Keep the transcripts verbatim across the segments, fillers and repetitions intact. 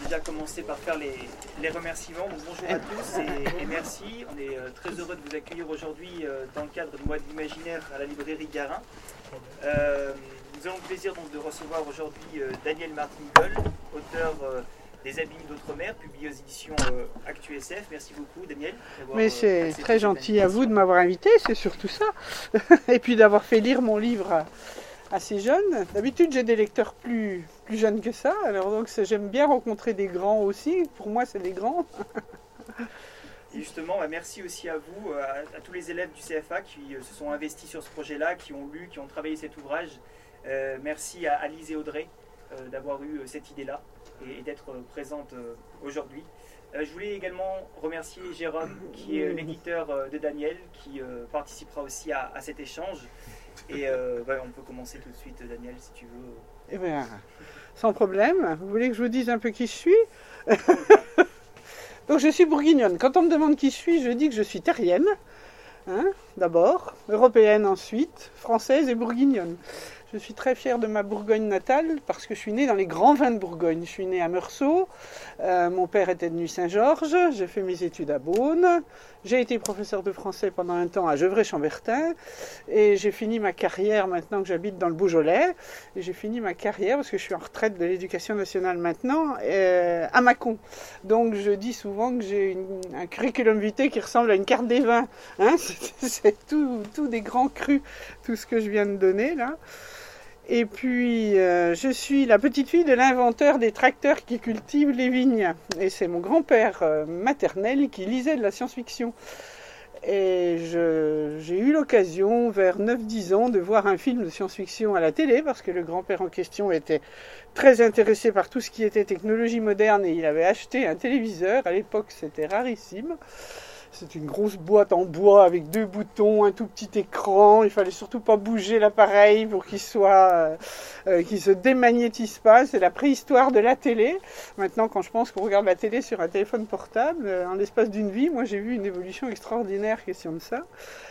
déjà commencer par faire les, les remerciements. Donc, bonjour à tous et, et merci. On est euh, très heureux de vous accueillir aujourd'hui euh, dans le cadre du mois de l'imaginaire à la librairie Garin. Euh, nous avons le plaisir donc, de recevoir aujourd'hui euh, Daniel Martinigol, auteur euh, des Abîmes d'Outre-mer, publié aux éditions euh, Actu S F. Merci beaucoup Daniel. Mais c'est euh, très gentil à vous de m'avoir invité, c'est surtout ça. Et puis d'avoir fait lire mon livre à, assez jeune. D'habitude j'ai des lecteurs plus, plus jeunes que ça, alors donc j'aime bien rencontrer des grands aussi. Pour moi c'est des grands. Et justement, bah, merci aussi à vous, à, à tous les élèves du C F A qui euh, se sont investis sur ce projet-là, qui ont lu, qui ont travaillé cet ouvrage. Euh, merci à Alice et Audrey euh, d'avoir eu euh, cette idée-là et, et d'être euh, présente euh, aujourd'hui. Euh, je voulais également remercier Jérôme, qui est l'éditeur euh, de Daniel, qui euh, participera aussi à, à cet échange. Et euh, bah, on peut commencer tout de suite, Daniel, si tu veux. Eh bien, sans problème. Vous voulez que je vous dise un peu qui je suis? Donc je suis bourguignonne. Quand on me demande qui je suis, je dis que je suis terrienne, hein, d'abord, européenne ensuite, française et bourguignonne. Je suis très fière de ma Bourgogne natale parce que je suis née dans les grands vins de Bourgogne. Je suis née à Meursault, euh, mon père était de Nuit-Saint-Georges, j'ai fait mes études à Beaune, j'ai été professeur de français pendant un temps à Gevrey-Chambertin et j'ai fini ma carrière maintenant que j'habite dans le Beaujolais. Et j'ai fini ma carrière parce que je suis en retraite de l'éducation nationale maintenant euh, à Mâcon. Donc je dis souvent que j'ai une, un curriculum vitae qui ressemble à une carte des vins. Hein, c'est c'est tout, tout des grands crus, tout ce que je viens de donner là. Et puis, euh, je suis la petite fille de l'inventeur des tracteurs qui cultivent les vignes. Et c'est mon grand-père euh, maternel qui lisait de la science-fiction. Et je, j'ai eu l'occasion, vers neuf dix ans, de voir un film de science-fiction à la télé, parce que le grand-père en question était très intéressé par tout ce qui était technologie moderne, et il avait acheté un téléviseur. À l'époque, c'était rarissime. C'est une grosse boîte en bois avec deux boutons, un tout petit écran. Il fallait surtout pas bouger l'appareil pour qu'il soit, euh, euh, qu'il se démagnétise pas. C'est la préhistoire de la télé. Maintenant, quand je pense qu'on regarde la télé sur un téléphone portable, euh, en l'espace d'une vie, moi j'ai vu une évolution extraordinaire question de ça.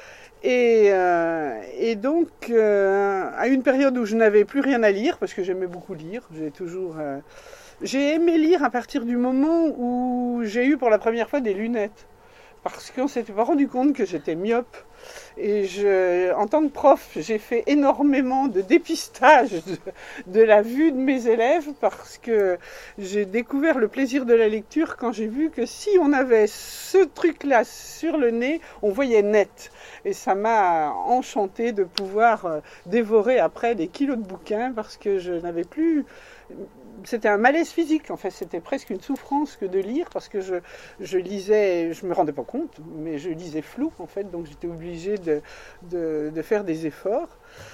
Et, euh, et donc, euh, à une période où je n'avais plus rien à lire, parce que j'aimais beaucoup lire, j'ai toujours, euh, j'ai aimé lire à partir du moment où j'ai eu pour la première fois des lunettes. Parce qu'on ne s'était pas rendu compte que j'étais myope. Et je, en tant que prof, j'ai fait énormément de dépistage de, de la vue de mes élèves parce que j'ai découvert le plaisir de la lecture quand j'ai vu que si on avait ce truc-là sur le nez, on voyait net. Et ça m'a enchanté de pouvoir dévorer après des kilos de bouquins parce que je n'avais plus... C'était un malaise physique, en fait, c'était presque une souffrance que de lire parce que je, je lisais, je me rendais pas compte, mais je lisais flou en fait, donc j'étais obligée de, de, de faire des efforts.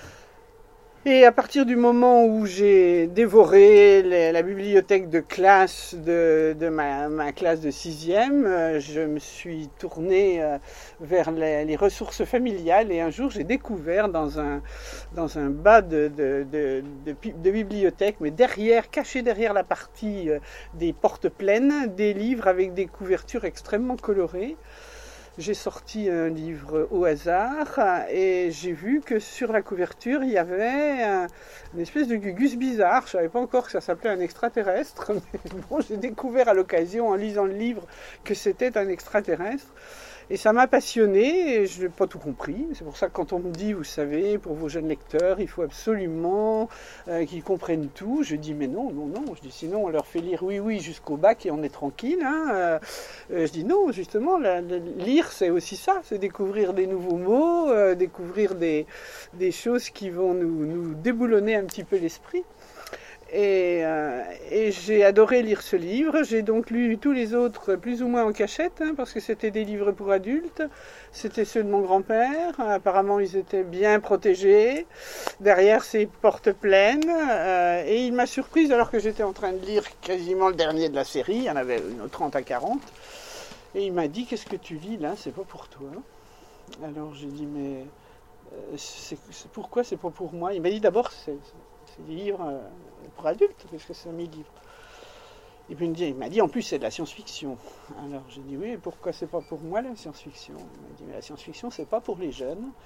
Et à partir du moment où j'ai dévoré les, la bibliothèque de classe de, de ma, ma classe de sixième, je me suis tournée vers les, les ressources familiales et un jour j'ai découvert dans un, dans un bas de, de, de, de, de bibliothèque, mais derrière, caché derrière la partie des portes pleines, des livres avec des couvertures extrêmement colorées. J'ai sorti un livre au hasard et j'ai vu que sur la couverture, il y avait un, une espèce de gugus bizarre. Je ne savais pas encore que ça s'appelait un extraterrestre, mais bon, j'ai découvert à l'occasion, en lisant le livre, que c'était un extraterrestre. Et ça m'a passionné et je n'ai pas tout compris. C'est pour ça que quand on me dit, vous savez, pour vos jeunes lecteurs, il faut absolument euh, qu'ils comprennent tout. Je dis, mais non, non, non. Je dis, sinon, on leur fait lire oui, oui jusqu'au bac et on est tranquille. Hein. Euh, je dis, non, justement, la, la, lire, c'est aussi ça. C'est découvrir des nouveaux mots, euh, découvrir des, des choses qui vont nous, nous déboulonner un petit peu l'esprit. Et, euh, et j'ai adoré lire ce livre. J'ai donc lu tous les autres plus ou moins en cachette, hein, parce que c'était des livres pour adultes. C'était ceux de mon grand-père. Apparemment, ils étaient bien protégés, derrière ces portes pleines. Euh, et il m'a surprise alors que j'étais en train de lire quasiment le dernier de la série. Il y en avait une trente à quarante. Et il m'a dit, qu'est-ce que tu lis là? C'est pas pour toi. Alors j'ai dit, mais euh, c'est, c'est, pourquoi c'est pas pour moi? Il m'a dit d'abord, c'est... c'est des livres pour adultes, parce que c'est mes livres. Et puis il m'a dit, en plus, c'est de la science-fiction. Alors j'ai dit, oui, pourquoi c'est pas pour moi la science-fiction? Il m'a dit, mais la science-fiction, c'est pas pour les jeunes.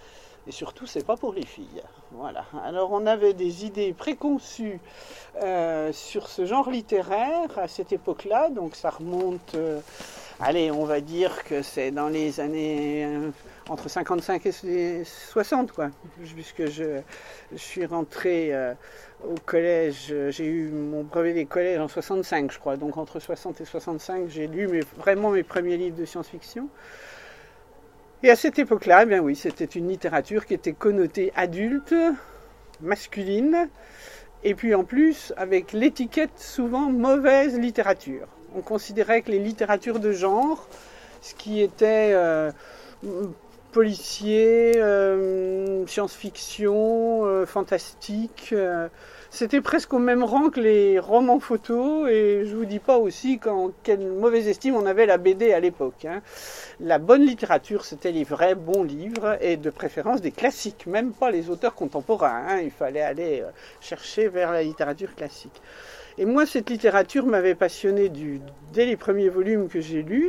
Et surtout, c'est pas pour les filles. Voilà. Alors, on avait des idées préconçues euh, sur ce genre littéraire à cette époque-là. Donc, ça remonte, euh, allez, on va dire que c'est dans les années euh, entre cinquante-cinq et soixante, quoi. Puisque je, je suis rentré euh, au collège, j'ai eu mon brevet des collèges en soixante-cinq, je crois. Donc, entre soixante et soixante-cinq, j'ai lu mes, vraiment mes premiers livres de science-fiction. Et à cette époque-là, eh bien oui, c'était une littérature qui était connotée adulte, masculine, et puis en plus avec l'étiquette souvent mauvaise littérature. On considérait que les littératures de genre, ce qui était euh, policier, euh, science-fiction, euh, fantastique, euh, c'était presque au même rang que les romans photos, et je vous dis pas aussi qu'en quelle mauvaise estime on avait la B D à l'époque. Hein. La bonne littérature, c'était les vrais bons livres, et de préférence des classiques, même pas les auteurs contemporains. Hein. Il fallait aller chercher vers la littérature classique. Et moi, cette littérature m'avait passionné du, dès les premiers volumes que j'ai lus,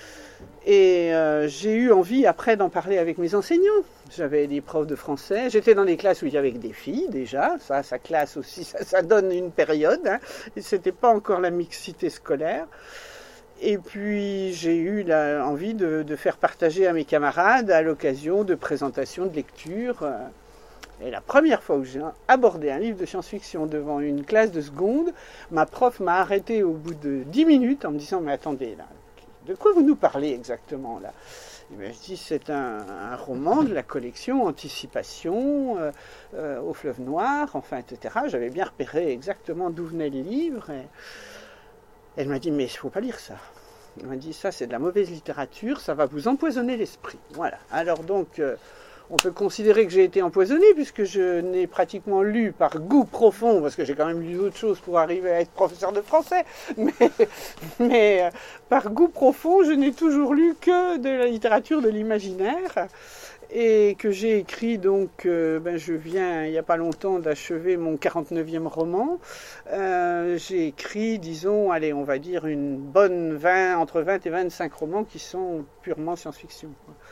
et euh, j'ai eu envie après d'en parler avec mes enseignants. J'avais des profs de français, j'étais dans des classes où il y avait des filles déjà, ça, ça classe aussi, ça, ça donne une période, hein, et c'était pas encore la mixité scolaire. Et puis j'ai eu la, envie de, de faire partager à mes camarades à l'occasion de présentations de lecture. Et la première fois où j'ai abordé un livre de science-fiction devant une classe de seconde, ma prof m'a arrêté au bout de dix minutes en me disant « Mais attendez, là, de quoi vous nous parlez exactement là ?» Et bien, je dis, c'est un, un roman de la collection Anticipation, euh, euh, au Fleuve Noir, enfin, et cetera. J'avais bien repéré exactement d'où venait le livre. Et elle m'a dit, mais il ne faut pas lire ça. Elle m'a dit, ça, c'est de la mauvaise littérature, ça va vous empoisonner l'esprit. Voilà. Alors donc, euh, on peut considérer que j'ai été empoisonné, puisque je n'ai pratiquement lu par goût profond, parce que j'ai quand même lu d'autres choses pour arriver à être professeur de français, mais, mais euh, par goût profond, je n'ai toujours lu que de la littérature de l'imaginaire, et que j'ai écrit, donc, euh, ben, je viens, il n'y a pas longtemps, d'achever mon quarante-neuvième roman. Euh, j'ai écrit, disons, allez, on va dire, une bonne vingt, entre vingt et vingt-cinq romans qui sont purement science-fiction.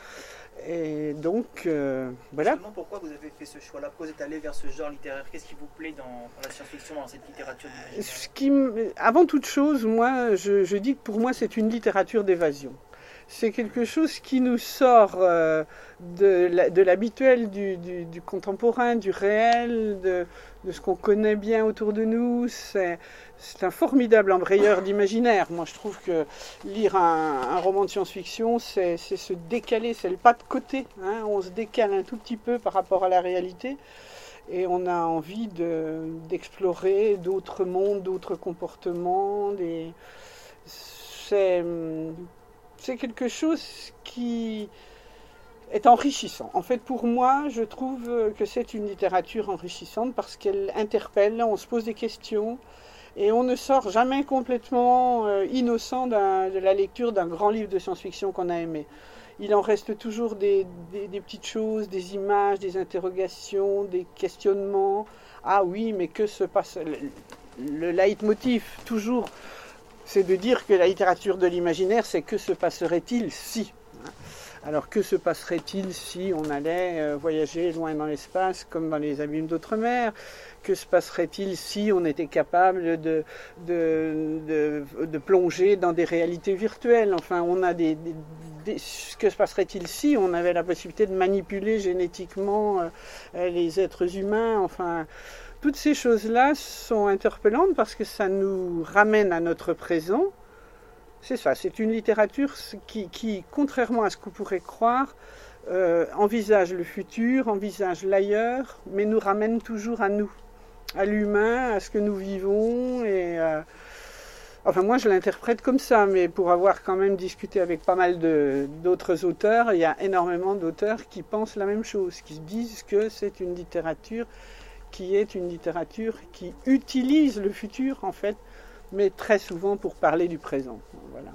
Et donc, euh, voilà. Justement, pourquoi vous avez fait ce choix-là? Pourquoi vous êtes allé vers ce genre littéraire? Qu'est-ce qui vous plaît dans, dans la science-fiction, dans cette littérature Ce qui, avant toute chose, moi, je, je dis que pour moi, c'est une littérature d'évasion. C'est quelque chose qui nous sort euh, de, la, de l'habituel du, du, du contemporain, du réel, de, de ce qu'on connaît bien autour de nous. C'est, c'est un formidable embrayeur d'imaginaire. Moi, je trouve que lire un, un roman de science-fiction, c'est, c'est se décaler, c'est le pas de côté. Hein. On se décale un tout petit peu par rapport à la réalité. Et on a envie de, d'explorer d'autres mondes, d'autres comportements. Des... C'est... C'est quelque chose qui est enrichissant. En fait, pour moi, je trouve que c'est une littérature enrichissante parce qu'elle interpelle, on se pose des questions et on ne sort jamais complètement euh, innocent d'un, de la lecture d'un grand livre de science-fiction qu'on a aimé. Il en reste toujours des, des, des petites choses, des images, des interrogations, des questionnements. Ah oui, mais que se passe... Le, le leitmotiv, toujours... c'est de dire que la littérature de l'imaginaire, c'est que se passerait-il si. Alors que se passerait-il si on allait voyager loin dans l'espace comme dans les abîmes d'outre-mer? Que se passerait-il si on était capable de, de, de, de plonger dans des réalités virtuelles? Enfin, on a des, des, des... Que se passerait-il si on avait la possibilité de manipuler génétiquement euh, les êtres humains? Enfin... Toutes ces choses-là sont interpellantes parce que ça nous ramène à notre présent. C'est ça, c'est une littérature qui, qui contrairement à ce qu'on pourrait croire, euh, envisage le futur, envisage l'ailleurs, mais nous ramène toujours à nous, à l'humain, à ce que nous vivons. Et, euh, enfin, moi, je l'interprète comme ça, mais pour avoir quand même discuté avec pas mal de, d'autres auteurs, il y a énormément d'auteurs qui pensent la même chose, qui se disent que c'est une littérature qui est une littérature qui utilise le futur, en fait, mais très souvent pour parler du présent. Voilà.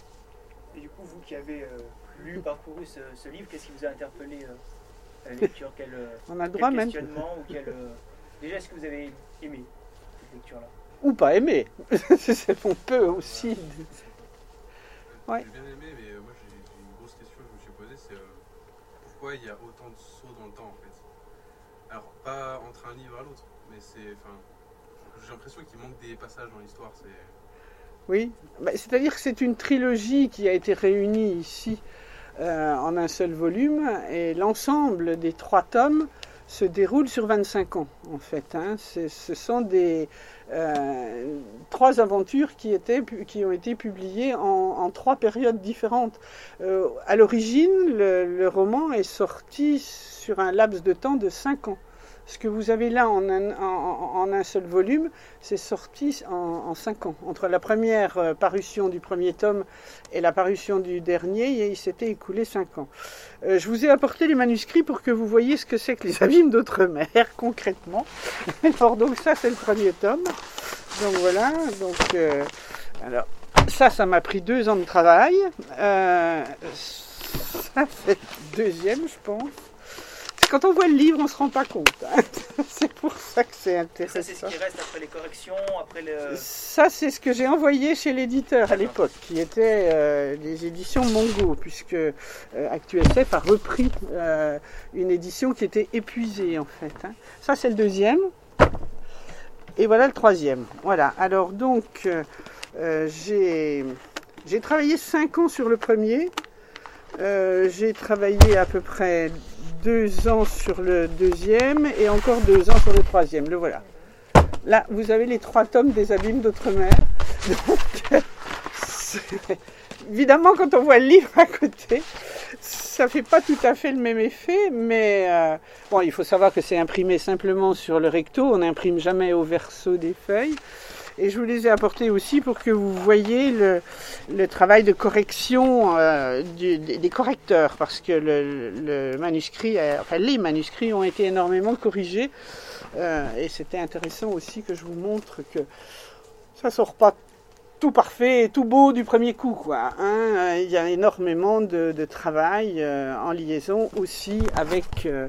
Et du coup, vous qui avez euh, lu, parcouru ce, ce livre, qu'est-ce qui vous a interpellé euh, à la lecture? Quel, euh, On a le quel droit même. questionnement ou quel, euh, déjà, est-ce que vous avez aimé cette lecture-là? Ou pas aimé. On peut aussi. Ouais. J'ai bien aimé, mais euh, moi j'ai, j'ai une grosse question que je me suis posée, c'est euh, pourquoi il y a autant de sauts dans le temps en fait. Alors pas entre un livre à l'autre, mais c'est, enfin, j'ai l'impression qu'il manque des passages dans l'histoire. C'est... Oui, bah, c'est-à-dire que c'est une trilogie qui a été réunie ici euh, en un seul volume, et l'ensemble des trois tomes se déroule sur vingt-cinq ans, en fait. Hein. C'est, ce sont des euh, trois aventures qui, étaient, qui ont été publiées en, en trois périodes différentes. Euh, à l'origine, le, le roman est sorti sur un laps de temps de cinq ans. Ce que vous avez là en un, en, en un seul volume, c'est sorti en, en cinq ans. Entre la première euh, parution du premier tome et la parution du dernier, il s'était écoulé cinq ans. Euh, je vous ai apporté les manuscrits pour que vous voyez ce que c'est que les abîmes d'outre-mer, concrètement. Alors, donc ça, c'est le premier tome. Donc voilà. Donc, euh, alors, ça, ça m'a pris deux ans de travail. Euh, ça, c'est le deuxième, je pense. Quand on voit le livre, on ne se rend pas compte. Hein. C'est pour ça que c'est intéressant. Ça, c'est ce qui reste après les corrections, après le... Ça, c'est ce que j'ai envoyé chez l'éditeur à l'époque, qui était euh, les éditions Mongo, puisque euh, ActuSF a repris euh, une édition qui était épuisée, en fait. Hein. Ça, c'est le deuxième. Et voilà le troisième. Voilà. Alors, donc, euh, j'ai, j'ai travaillé cinq ans sur le premier. Euh, j'ai travaillé à peu près deux ans sur le deuxième et encore deux ans sur le troisième. Le voilà. Là, vous avez les trois tomes des Abîmes d'Outre-mer. Donc, évidemment, quand on voit le livre à côté, ça ne fait pas tout à fait le même effet, mais euh, bon, il faut savoir que c'est imprimé simplement sur le recto. On n'imprime jamais au verso des feuilles. Et je vous les ai apportés aussi pour que vous voyez le, le travail de correction euh, du, des correcteurs, parce que le, le manuscrit, enfin les manuscrits ont été énormément corrigés, euh, et c'était intéressant aussi que je vous montre que ça sort pas tout parfait et tout beau du premier coup, quoi. Hein. Il y a énormément de, de travail euh, en liaison aussi avec euh,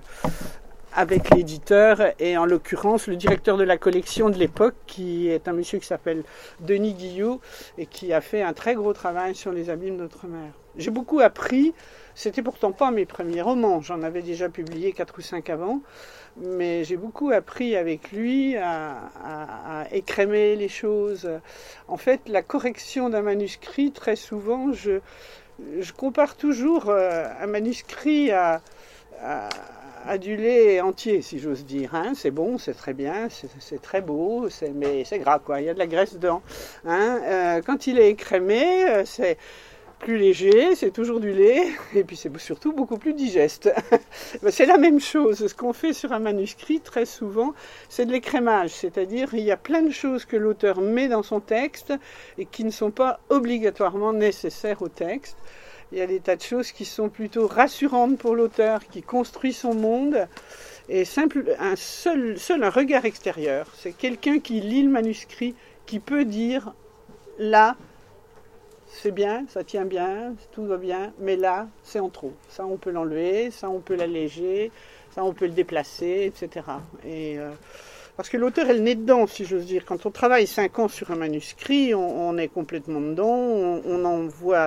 avec l'éditeur et en l'occurrence le directeur de la collection de l'époque, qui est un monsieur qui s'appelle Denis Guillot et qui a fait un très gros travail sur les Abîmes d'Outre-mer. J'ai beaucoup appris, c'était pourtant pas mes premiers romans, j'en avais déjà publié quatre ou cinq avant, mais j'ai beaucoup appris avec lui à, à, à écrémer les choses. En fait, la correction d'un manuscrit, très souvent, je, je compare toujours un manuscrit à... à à du lait entier, si j'ose dire. Hein. C'est bon, c'est très bien, c'est, c'est très beau, c'est, mais c'est gras, quoi. Il y a de la graisse dedans. Hein. Euh, quand il est écrémé, euh, c'est plus léger, c'est toujours du lait, et puis c'est surtout beaucoup plus digeste. C'est la même chose. Ce qu'on fait sur un manuscrit, très souvent, c'est de l'écrémage. C'est-à-dire, il y a plein de choses que l'auteur met dans son texte et qui ne sont pas obligatoirement nécessaires au texte. Il y a des tas de choses qui sont plutôt rassurantes pour l'auteur, qui construit son monde. Et simple, un seul, seul un regard extérieur, c'est quelqu'un qui lit le manuscrit, qui peut dire, là, c'est bien, ça tient bien, tout va bien, mais là, c'est en trop. Ça, on peut l'enlever, ça, on peut l'alléger, ça, on peut le déplacer, et cetera. Et, euh, parce que l'auteur est le nez dedans, si j'ose dire. Quand on travaille cinq ans sur un manuscrit, on, on est complètement dedans, on, on en voit...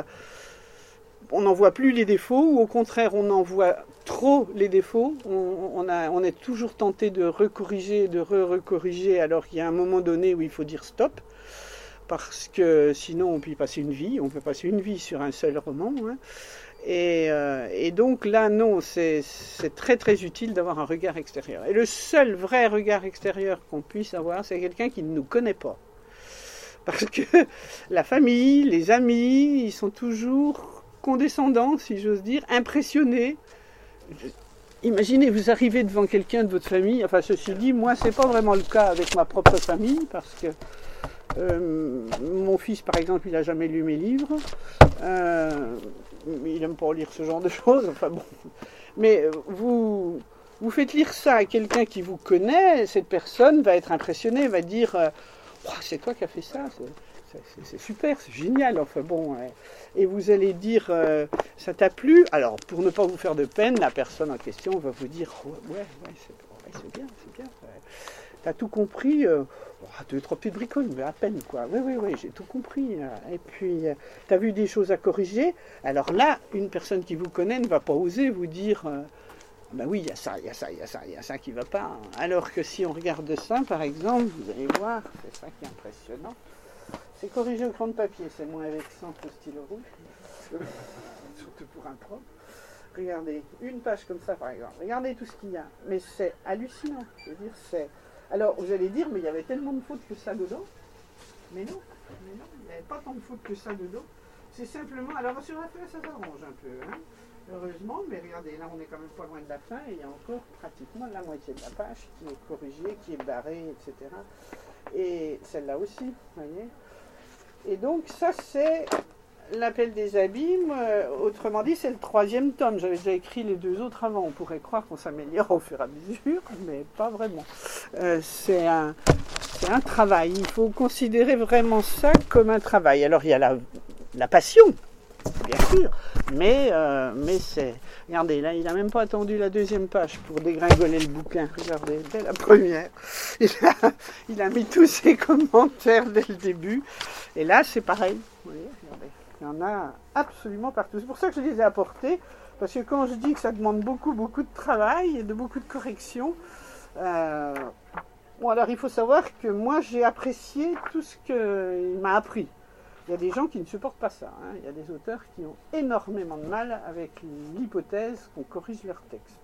On n'en voit plus les défauts, ou au contraire, on en voit trop les défauts. On, on, a, on est toujours tenté de recorriger, de re-recorriger, alors qu'il y a un moment donné où il faut dire stop, parce que sinon on peut y passer une vie, on peut passer une vie sur un seul roman. Hein. Et, euh, et donc là, non, c'est, c'est très très utile d'avoir un regard extérieur. Et le seul vrai regard extérieur qu'on puisse avoir, c'est quelqu'un qui ne nous connaît pas. Parce que la famille, les amis, ils sont toujours... condescendant, si j'ose dire, impressionné. Imaginez, vous arrivez devant quelqu'un de votre famille, enfin ceci dit, moi c'est pas vraiment le cas avec ma propre famille, parce que euh, mon fils par exemple, il n'a jamais lu mes livres, euh, il n'aime pas lire ce genre de choses, enfin bon. Mais vous, vous faites lire ça à quelqu'un qui vous connaît, cette personne va être impressionnée, va dire euh, oh, c'est toi qui as fait ça, c'est... C'est, c'est super, c'est génial, enfin bon, ouais. Et vous allez dire, euh, ça t'a plu? Alors, pour ne pas vous faire de peine, la personne en question va vous dire, oh, ouais, ouais, c'est, ouais, c'est bien, c'est bien, ouais. t'as tout compris, euh, oh, deux, trois petites bricoles, mais à peine, quoi. Oui, oui, oui, j'ai tout compris. Et puis, euh, t'as vu des choses à corriger. Alors là, une personne qui vous connaît ne va pas oser vous dire, euh, ben oui, il y a ça, il y a ça, il y a ça, il y a ça qui ne va pas. Alors que si on regarde ça, par exemple, vous allez voir, c'est ça qui est impressionnant. C'est corrigé au crayon de papier, c'est moins vexant que le stylo rouge. Surtout pour un prof. Regardez, une page comme ça par exemple, regardez tout ce qu'il y a, mais c'est hallucinant, je veux dire, c'est... Alors, vous allez dire, mais il y avait tellement de fautes que ça dedans, mais non, mais non, il n'y avait pas tant de fautes que ça dedans, c'est simplement, alors sur la fin, ça s'arrange un peu, hein, heureusement, mais regardez, là on est quand même pas loin de la fin, et il y a encore pratiquement la moitié de la page qui est corrigée, qui est barrée, et cetera. Et celle-là aussi, vous voyez. Et donc, ça c'est... L'appel des abîmes, euh, autrement dit, c'est le troisième tome. J'avais déjà écrit les deux autres avant. On pourrait croire qu'on s'améliore au fur et à mesure, mais pas vraiment. Euh, c'est un, c'est un travail. Il faut considérer vraiment ça comme un travail. Alors, il y a la, la passion, bien sûr, mais, euh, mais c'est... Regardez, là, il n'a même pas attendu la deuxième page pour dégringoler le bouquin. Regardez, dès la première. Il a, il a mis tous ses commentaires dès le début. Et là, c'est pareil. Vous voyez, regardez. Il y en a absolument partout. C'est pour ça que je les ai apportés, parce que quand je dis que ça demande beaucoup, beaucoup de travail et de beaucoup de corrections, euh, bon, alors il faut savoir que moi j'ai apprécié tout ce qu'il m'a appris. Il y a des gens qui ne supportent pas ça. Hein. Il y a des auteurs qui ont énormément de mal avec l'hypothèse qu'on corrige leur texte.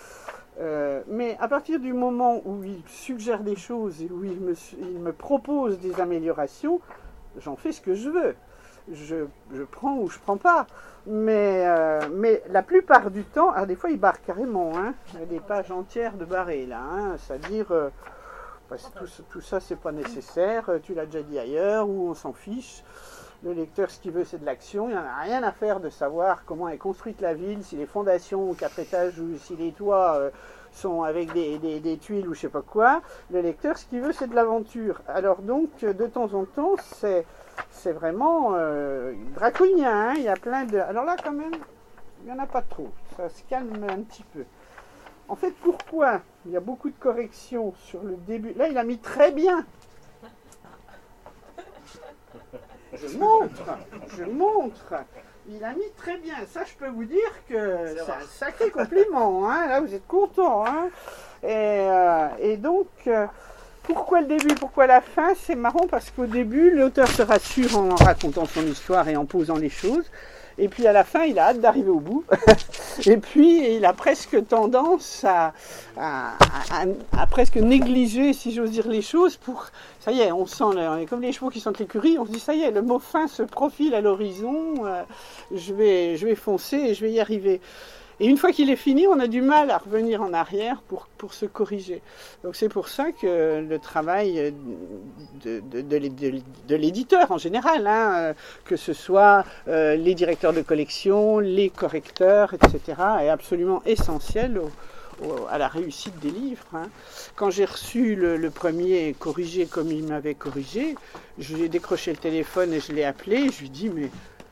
Euh, mais à partir du moment où il suggère des choses et où il me, il me propose des améliorations, j'en fais ce que je veux. Je, je prends ou je prends pas, mais, euh, mais la plupart du temps, alors des fois il barre carrément, hein, il y a des pages entières de barrées là, hein, c'est-à-dire euh, parce que tout, tout ça c'est pas nécessaire, tu l'as déjà dit ailleurs, ou on s'en fiche, le lecteur ce qu'il veut c'est de l'action, il n'y en a rien à faire de savoir comment est construite la ville, si les fondations ont quatre étages ou si les toits euh, sont avec des, des, des tuiles ou je sais pas quoi, le lecteur ce qu'il veut c'est de l'aventure. Alors donc de temps en temps c'est C'est vraiment euh, draconien, hein. Il y a plein de... Alors là, quand même, il n'y en a pas trop. Ça se calme un petit peu. En fait, pourquoi il y a beaucoup de corrections sur le début? Là, il a mis très bien. Je montre, je montre. Il a mis très bien. Ça, je peux vous dire que c'est un sacré compliment. Hein. Là, vous êtes content. Hein. Et, euh, et donc... Euh, Pourquoi le début, pourquoi la fin? C'est marrant parce qu'au début, l'auteur se rassure en racontant son histoire et en posant les choses. Et puis à la fin, il a hâte d'arriver au bout. Et puis, il a presque tendance à, à, à, à presque négliger, si j'ose dire, les choses pour... Ça y est, on sent, on est comme les chevaux qui sentent l'écurie, on se dit, ça y est, le mot fin se profile à l'horizon, euh, je vais, je vais foncer et je vais y arriver. Et une fois qu'il est fini, on a du mal à revenir en arrière pour, pour se corriger. Donc c'est pour ça que le travail de, de, de, de, de l'éditeur en général, hein, que ce soit euh, les directeurs de collection, les correcteurs, et cetera, est absolument essentiel au, au, à la réussite des livres. Hein. Quand j'ai reçu le, le premier corrigé comme il m'avait corrigé, je lui ai décroché le téléphone et je l'ai appelé, je lui ai dit « mais...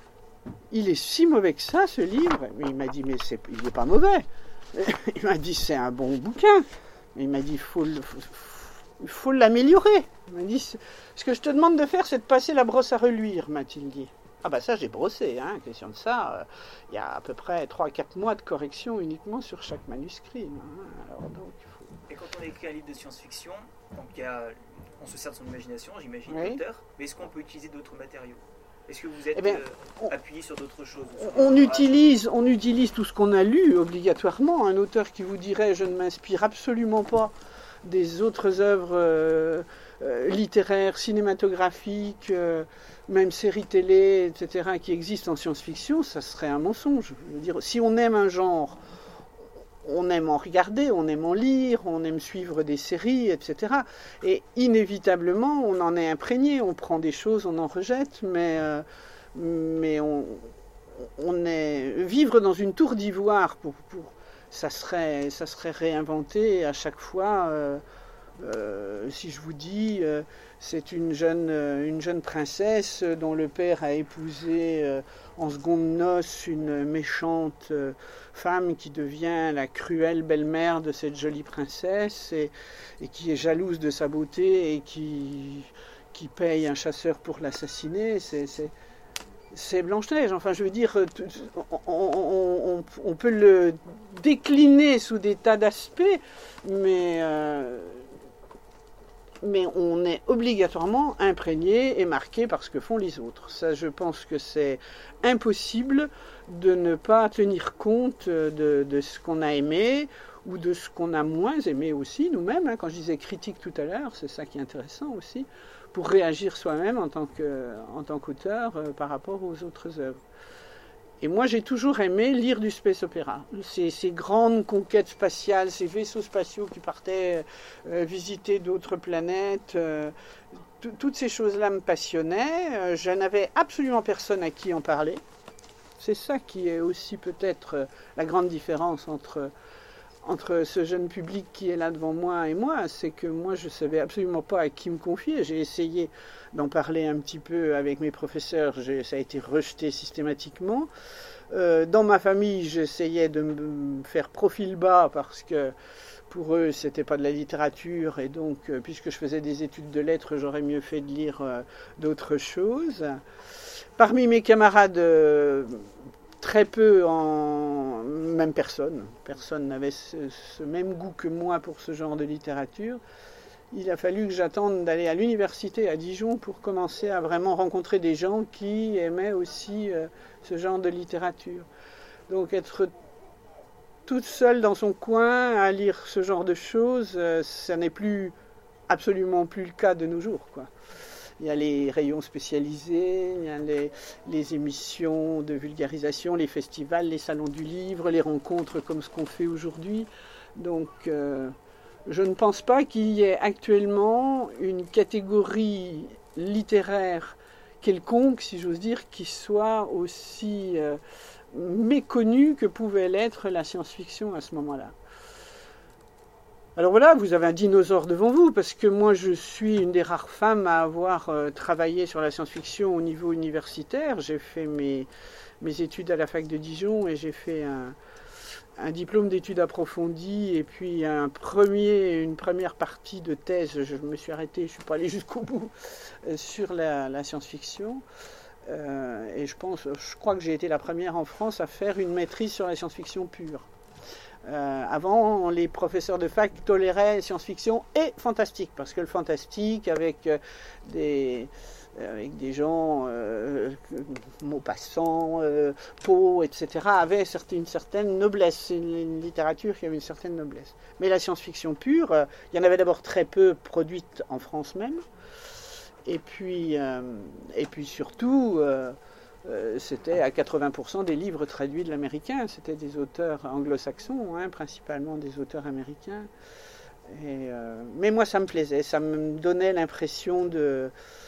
il est si mauvais que ça, ce livre ?» Il m'a dit, mais c'est, il n'est pas mauvais. Il m'a dit, c'est un bon bouquin. Il m'a dit, il faut, faut, faut l'améliorer. Il m'a dit, ce que je te demande de faire, c'est de passer la brosse à reluire, m'a-t-il dit. Ah bah ça, j'ai brossé, hein, question de ça. Euh, il y a à peu près trois à quatre mois de correction uniquement sur chaque manuscrit. Hein. Alors, donc, faut... Et quand on écrit un livre de science-fiction, donc il y a, on se sert de son imagination, j'imagine, oui. l'auteur, mais est-ce qu'on peut utiliser d'autres matériaux ? Est-ce que vous êtes eh bien, euh, appuyé sur d'autres choses? on utilise, on utilise tout ce qu'on a lu obligatoirement. Un auteur qui vous dirait « je ne m'inspire absolument pas des autres œuvres euh, euh, littéraires, cinématographiques, euh, même séries télé, et cetera, qui existent en science-fiction », ça serait un mensonge. Je veux dire, si on aime un genre, on aime en regarder, on aime en lire, on aime suivre des séries, et cetera. Et inévitablement, on en est imprégné, on prend des choses, on en rejette, mais, euh, mais on, on est... Vivre dans une tour d'ivoire, pour, pour, ça, serait, ça serait réinventer à chaque fois euh, Euh, si je vous dis, euh, c'est une jeune, euh, une jeune princesse dont le père a épousé euh, en seconde noces une méchante euh, femme qui devient la cruelle belle-mère de cette jolie princesse et, et qui est jalouse de sa beauté et qui, qui paye un chasseur pour l'assassiner, c'est, c'est, c'est Blanche-Neige. Enfin, je veux dire, on, on, on, on peut le décliner sous des tas d'aspects, mais... Euh, mais on est obligatoirement imprégné et marqué par ce que font les autres. Ça, je pense que c'est impossible de ne pas tenir compte de, de ce qu'on a aimé ou de ce qu'on a moins aimé aussi, nous-mêmes. Hein, quand je disais critique tout à l'heure, c'est ça qui est intéressant aussi, pour réagir soi-même en tant que, en tant qu'auteur euh, par rapport aux autres œuvres. Et moi, j'ai toujours aimé lire du space opéra. Ces, ces grandes conquêtes spatiales, ces vaisseaux spatiaux qui partaient euh, visiter d'autres planètes, euh, toutes ces choses-là me passionnaient. Euh, je n'avais absolument personne à qui en parler. C'est ça qui est aussi peut-être euh, la grande différence entre, entre ce jeune public qui est là devant moi et moi. C'est que moi, je ne savais absolument pas à qui me confier. J'ai essayé d'en parler un petit peu avec mes professeurs, ça a été rejeté systématiquement. Euh, dans ma famille, j'essayais de me faire profil bas parce que pour eux, c'était pas de la littérature et donc, euh, puisque je faisais des études de lettres, j'aurais mieux fait de lire euh, d'autres choses. Parmi mes camarades, euh, très peu, en... même personne, personne n'avait ce, ce même goût que moi pour ce genre de littérature. Il a fallu que j'attende d'aller à l'université à Dijon pour commencer à vraiment rencontrer des gens qui aimaient aussi euh, ce genre de littérature. Donc être toute seule dans son coin à lire ce genre de choses, euh, ça n'est plus absolument plus le cas de nos jours, quoi. Il y a les rayons spécialisés, il y a les, les émissions de vulgarisation, les festivals, les salons du livre, les rencontres comme ce qu'on fait aujourd'hui. Donc... Euh, je ne pense pas qu'il y ait actuellement une catégorie littéraire quelconque, si j'ose dire, qui soit aussi euh, méconnue que pouvait l'être la science-fiction à ce moment-là. Alors voilà, vous avez un dinosaure devant vous, parce que moi je suis une des rares femmes à avoir euh, travaillé sur la science-fiction au niveau universitaire. J'ai fait mes, mes études à la fac de Dijon et j'ai fait un... un diplôme d'études approfondies et puis un premier, une première partie de thèse. Je me suis arrêté, je ne suis pas allé jusqu'au bout euh, sur la, la science-fiction. Euh, et je pense, je crois que j'ai été la première en France à faire une maîtrise sur la science-fiction pure. Euh, avant, les professeurs de fac toléraient science-fiction et fantastique, parce que le fantastique, avec euh, des... avec des gens, euh, Maupassant, euh, Poe, et cetera, avait une certaine noblesse. C'est une littérature qui avait une certaine noblesse. Mais la science-fiction pure, euh, il y en avait d'abord très peu produite en France même. Et puis, euh, et puis surtout, euh, euh, c'était à quatre-vingts pour cent des livres traduits de l'américain. C'était des auteurs anglo-saxons, hein, principalement des auteurs américains. Et, euh, mais moi, ça me plaisait. Ça me donnait l'impression de...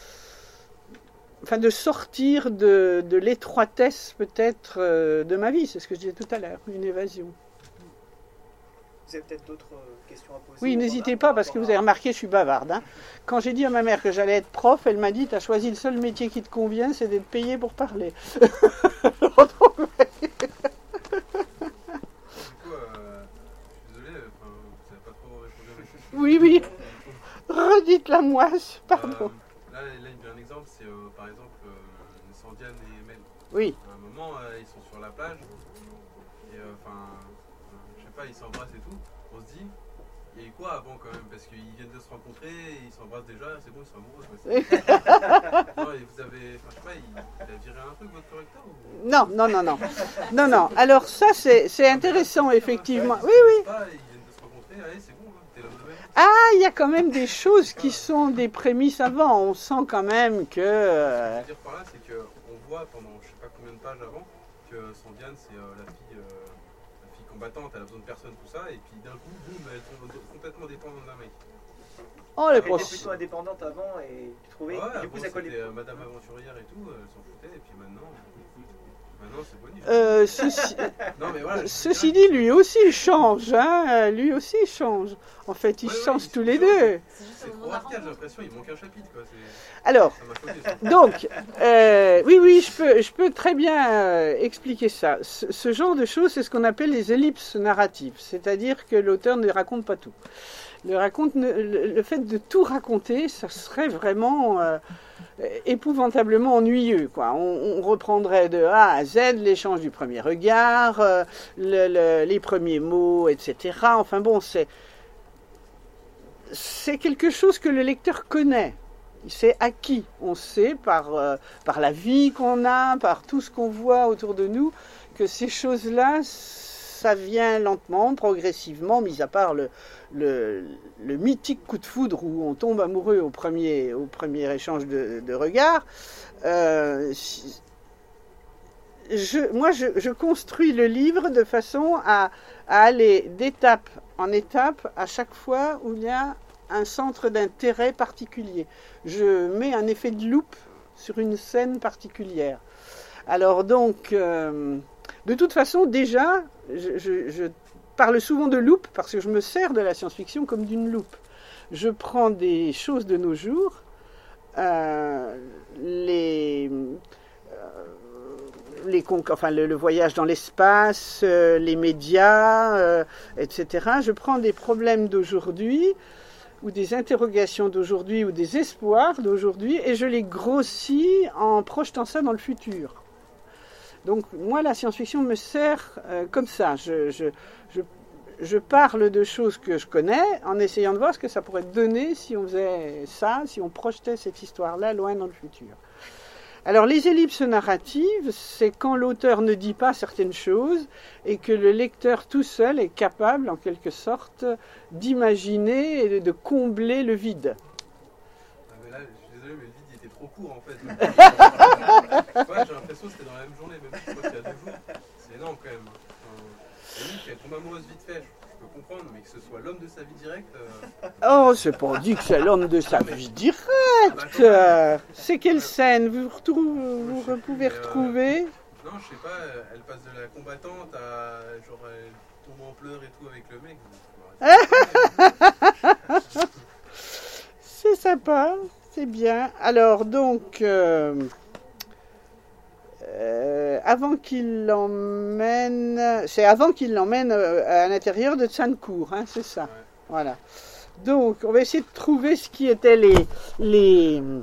Enfin, de sortir de, de l'étroitesse peut-être euh, de ma vie, c'est ce que je disais tout à l'heure, une évasion. Vous avez peut-être d'autres questions à poser? Oui, n'hésitez pas, parce que vous avez remarqué, je suis bavarde. Hein. Quand j'ai dit à ma mère que j'allais être prof, elle m'a dit, tu as choisi le seul métier qui te convient, c'est d'être payé pour parler. Du coup, euh, je suis désolé, enfin, vous n'avez pas trop répondu à ma question. Oui, oui, redites-la moi, pardon. Euh, là, là, il me vient un exemple, c'est euh, par exemple euh, Sandiane et Mel. Oui. À un moment, euh, ils sont sur la plage, et enfin, euh, je sais pas, ils s'embrassent et tout. On se dit, il y a eu quoi avant quand même? Parce qu'ils viennent de se rencontrer, ils s'embrassent déjà, c'est bon, ils sont amoureux. Non, et vous avez, enfin, je sais pas, il, il a viré un truc votre correcteur ou... Non, non, non, non. Non, non. Alors ça, c'est, c'est intéressant, effectivement. Oui, oui. Pas, ils viennent de se rencontrer, allez, c'est bon, t'es l'homme de même. Ah, il y a quand même des choses qui sont des prémices avant. On sent quand même que... Ce que je veux dire par là, c'est qu'on voit pendant je sais pas combien de pages avant que Sandiane, c'est euh, la fille... Euh, combattante, elle a besoin de personne, tout ça, et puis d'un coup, boum, elle tombe complètement dépendante d'un mec. Oh, les Elle était procès. plutôt indépendante avant et tu trouvais. Ouais, et du avant, coup, ça collait. c'était euh, Madame Aventurière et tout, elle s'en foutait, et puis maintenant, maintenant c'est Bonnie. Euh, ceci, Non, mais voilà, je ceci dirais- dit, lui aussi il change, hein. Lui aussi il change. En fait, ils Ouais, ouais, changent ils- tous ils les changent. deux. C'est juste C'est au trop moment de la radical, j'ai rencontre. l'impression, il manque un chapitre, quoi. c'est- Alors, Ça m'a choqué, ça. donc, euh, oui, oui, je peux, je peux très bien euh, expliquer ça. Ce, ce genre de choses, c'est ce qu'on appelle les ellipses narratives, c'est-à-dire que l'auteur ne raconte pas tout. Le, raconte, ne- le, le fait de tout raconter, ça serait vraiment euh, épouvantablement ennuyeux, quoi. On, on reprendrait de A à Z l'échange du premier regard, euh, le- le- les premiers mots, et cetera. Enfin bon, c'est c'est quelque chose que le lecteur connaît. C'est acquis. On sait par, euh, par la vie qu'on a, par tout ce qu'on voit autour de nous, que ces choses-là, ça vient lentement, progressivement, mis à part le, le, le mythique coup de foudre où on tombe amoureux au premier, au premier échange de, de regard. Euh, si- je, moi, je, je construis le livre de façon à, à aller d'étape en étape à chaque fois où il y a un centre d'intérêt particulier. Je mets un effet de loupe sur une scène particulière. Alors donc, euh, de toute façon, déjà, je, je, je parle souvent de loupe parce que je me sers de la science-fiction comme d'une loupe. Je prends des choses de nos jours, euh, les... Les con- enfin, le, le voyage dans l'espace, euh, les médias, euh, et cetera. Je prends des problèmes d'aujourd'hui, ou des interrogations d'aujourd'hui, ou des espoirs d'aujourd'hui, et je les grossis en projetant ça dans le futur. Donc, moi, la science-fiction me sert euh, comme ça. Je, je, je, je parle de choses que je connais, en essayant de voir ce que ça pourrait donner si on faisait ça, si on projetait cette histoire-là loin dans le futur. Alors, les ellipses narratives, c'est quand l'auteur ne dit pas certaines choses et que le lecteur tout seul est capable, en quelque sorte, d'imaginer et de combler le vide. Ah, mais là, je suis désolé, mais le vide il était trop court en fait. Ouais, j'ai l'impression que c'était dans la même journée, même si je crois qu'il y a deux jours. C'est énorme quand même. Enfin, limite, qu'elle tombe amoureuse vite fait, je peux comprendre, mais que ce soit l'homme de sa vie directe. Euh... Oh, c'est pas dit que c'est l'homme de sa vie directe. bah, attends, Euh, C'est quelle scène vous, retrou- vous Je sais pouvez plus, mais, euh, retrouver Non, je sais pas, euh, elle passe de la combattante à genre elle tombe en pleurs et tout avec le mec. C'est sympa, c'est bien. Alors donc, euh, euh, avant qu'il l'emmène, c'est avant qu'il l'emmène euh, à l'intérieur de Tsancourt, hein, c'est ça. Ouais. Voilà. Donc, on va essayer de trouver ce qui étaient les, les. Non,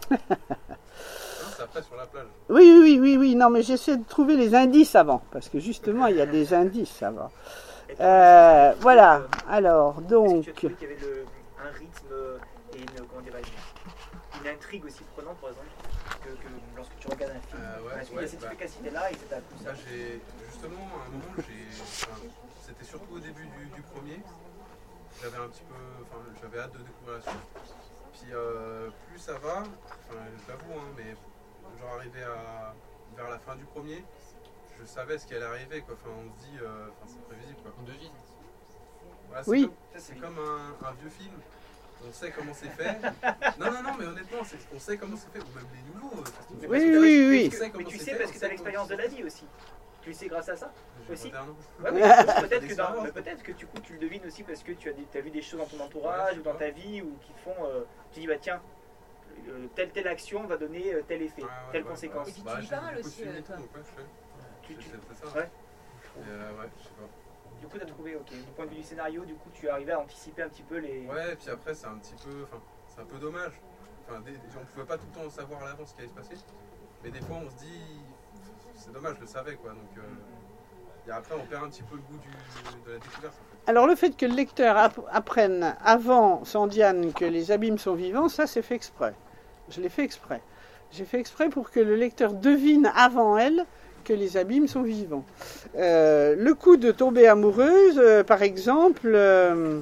c'est après sur la plage. Oui, oui, oui, oui, oui. Non, mais j'essaie de trouver les indices avant, parce que justement, il y a des indices avant. Et puis, Euh, est-ce que- voilà. Alors, Est-ce donc. que tu as trouvé qu'il y avait le- un rythme et une, comment dirais-je, une intrigue aussi prenante, par exemple, que, que lorsque tu regardes un film. Euh, ouais, Est-ce qu'il y a ouais, cette bah. efficacité-là et c'est à coup ça Là, j'ai justement à un moment, j'ai, enfin, c'était surtout au début du, du premier. J'avais un petit peu, enfin, j'avais hâte de découvrir la suite. Puis euh, plus ça va, enfin, je l'avoue, hein, mais genre arrivé à vers la fin du premier, je savais ce qui allait arriver, quoi. Enfin, on se dit, euh, enfin, c'est prévisible, quoi. On devine. Voilà, c'est Oui. comme, c'est comme un, un vieux film. On sait comment c'est fait. Non, non, non, mais honnêtement, c'est, on sait comment c'est fait. Ou même les nouveaux. euh, parce qu'on Mais fait Oui, pas- oui, oui, on oui. sait Mais comment tu c'est sais fait, parce on que tu sait as l'expérience de comment- la vie aussi. Tu le sais grâce à ça. J'ai aussi. vingt et un ans. Ouais, mais peut-être que, D'expérience. dans- mais peut-être que du coup tu le devines aussi parce que tu as, des- t'as vu des choses dans ton entourage Ouais, ou dans je ta vie ou qui font. euh, tu dis bah tiens, euh, telle telle action va donner euh, tel effet, Ouais, ouais, telle ouais, conséquence. Et puis tu Bah, lis j'ai pas mal beaucoup aussi, suivi euh, et tout, toi. donc ouais, je fais. Tu- tu- C'est c'est ça. Ouais. Et euh, ouais, je sais pas. Du coup tu as trouvé, ok, du point de vue du scénario, du coup tu es arrivé à anticiper un petit peu les. Ouais, et puis après, c'est un petit peu. Enfin, c'est un peu dommage. Enfin, des- on pouvait pas tout le temps savoir à l'avance ce qui allait se passer. Mais des fois, on se dit. C'est dommage, je le savais, quoi. Donc. Euh, et après, on perd un petit peu le goût du, de la découverte, en fait. Alors, le fait que le lecteur app- apprenne avant Sandiane que les abîmes sont vivants, ça, c'est fait exprès. Je l'ai fait exprès. J'ai fait exprès pour que le lecteur devine avant elle que les abîmes sont vivants. Euh, le coup de tomber amoureuse, euh, par exemple, euh,